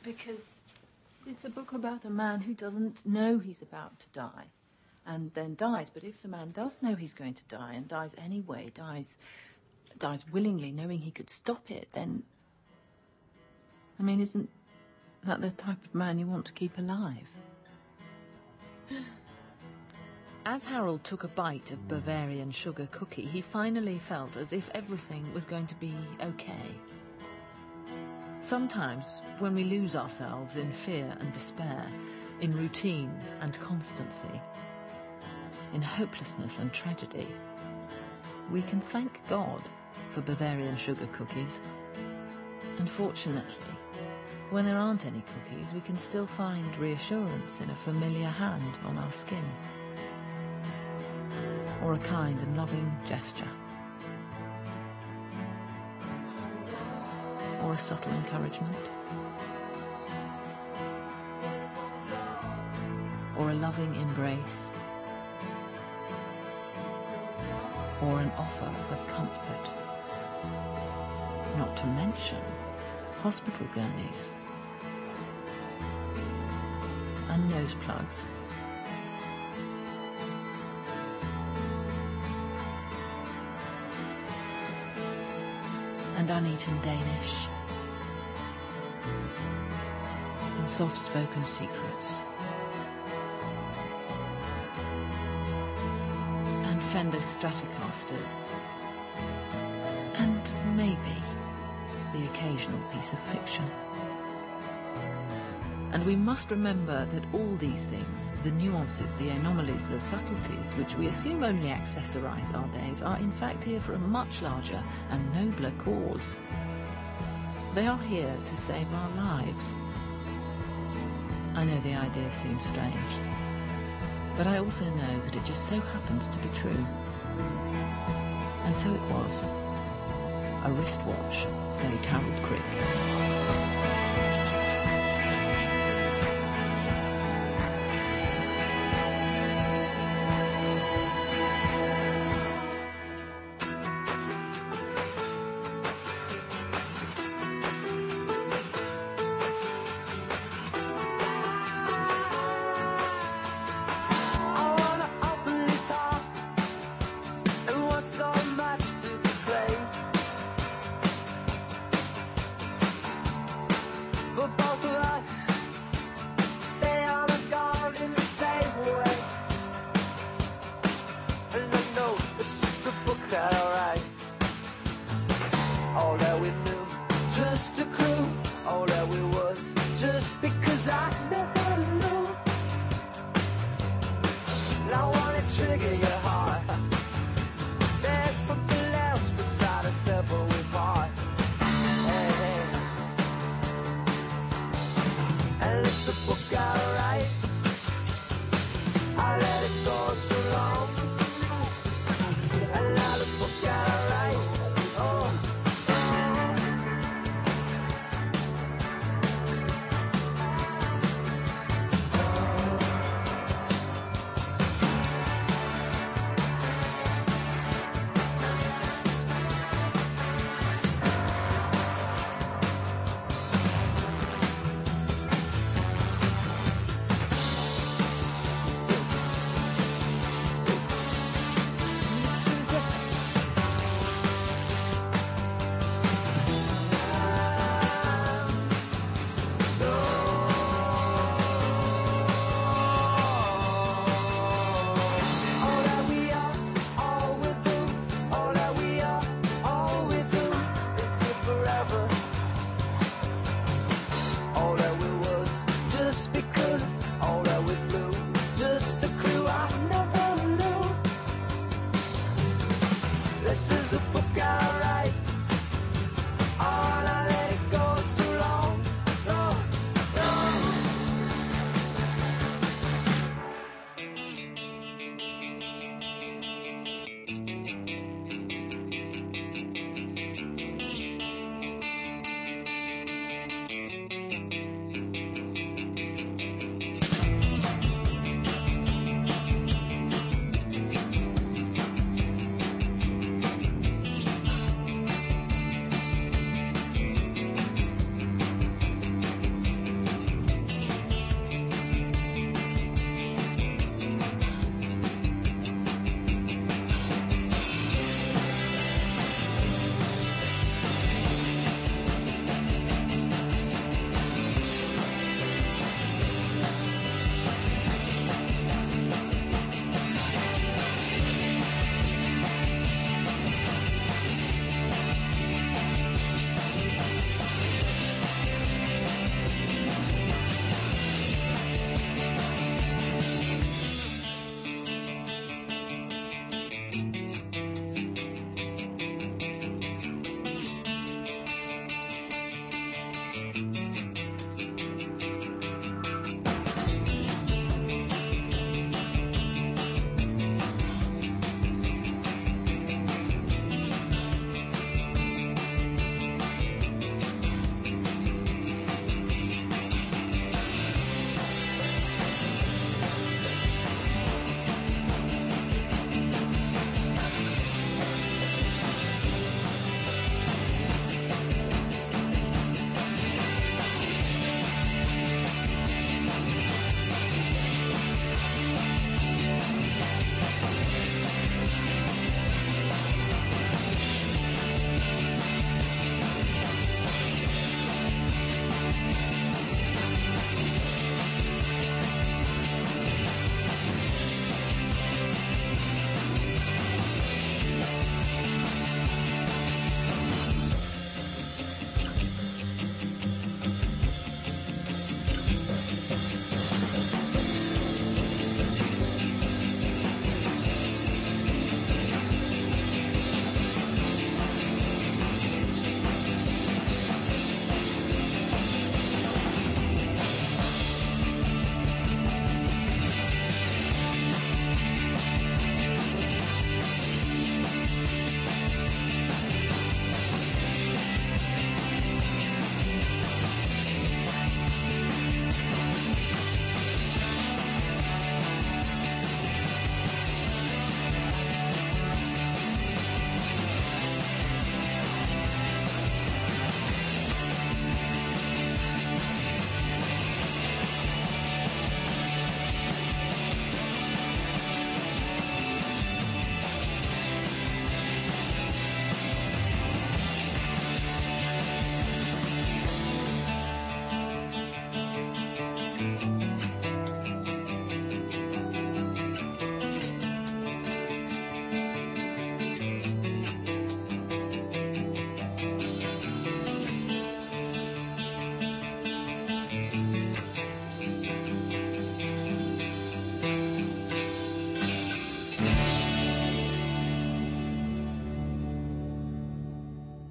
[SPEAKER 1] Because it's a book about a man who doesn't know he's about to die and then dies. But if the man does know he's going to die and dies anyway, dies willingly, knowing he could stop it, then... I mean, isn't that the type of man you want to keep alive? As Harold took a bite of Bavarian sugar cookie, he finally felt as if everything was going to be okay. Sometimes, when we lose ourselves in fear and despair, in routine and constancy, in hopelessness and tragedy, we can thank God for Bavarian sugar cookies. Unfortunately, when there aren't any cookies, we can still find reassurance in a familiar hand on our skin, or a kind and loving gesture, or a subtle encouragement, or a loving embrace, or an offer of comfort. Not to mention hospital gurneys and nose plugs. And uneaten Danish, and soft-spoken secrets, and Fender Stratocasters, and maybe the occasional piece of fiction. And we must remember that all these things, the nuances, the anomalies, the subtleties, which we assume only accessorize our days, are in fact here for a much larger and nobler cause. They are here to save our lives. I know the idea seems strange, but I also know that it just so happens to be true. And so it was. A wristwatch saved Harold Crick.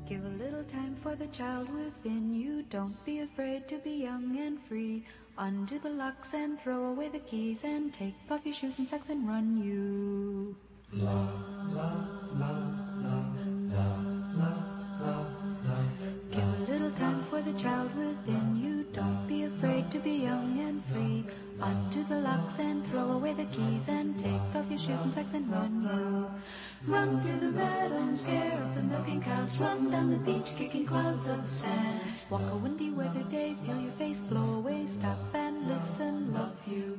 [SPEAKER 17] Give a little time for the child within you. Don't be afraid to be young and free. Undo the locks and throw away the keys, and take off your shoes and socks and run you. La, la, la, la, la, la, la, la. Give a little time for the child within you. Don't be afraid to be young and free. Undo the locks and throw away the keys, and take off your shoes and socks and run you. Run through the meadow and scare up the milking cows. Run down the beach kicking clouds of sand. Walk a windy weather day, feel your face blow away. Stop and listen, love you.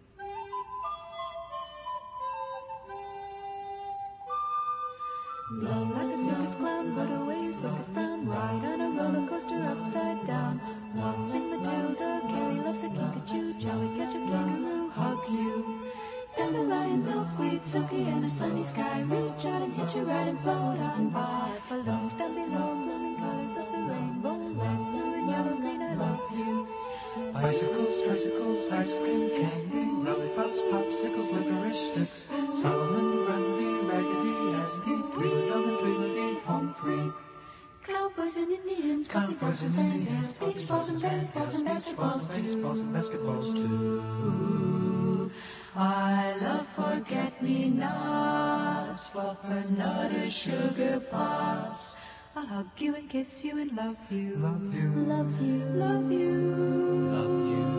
[SPEAKER 17] Blow like a circus clown, put away your circus frown. Ride on a roller coaster upside down. Waltzing Matilda, Carrie loves a kinkajou. Jellycat, a kangaroo, hug you. Dandelion, milkweed, silky, and a sunny sky. Reach out and hitch a ride and float on by. Balloons down below, blooming colors of the rainbow. Red, blue, and yellow, green, I love you.
[SPEAKER 18] Bicycles, tricycles, ice cream, candy, lollipops, popsicles, licorice sticks. Solomon, Grundy, Raggedy Andy, Tweedledum and Tweedledee, home free.
[SPEAKER 17] Cowboys and Indians, coffee dogs and sandals, beach balls and baseballs and basketballs too. I love forget-me-nots, fluffernutters, sugar pops. I'll hug you and kiss you and love you. Love you. Love you. Love you. Love you.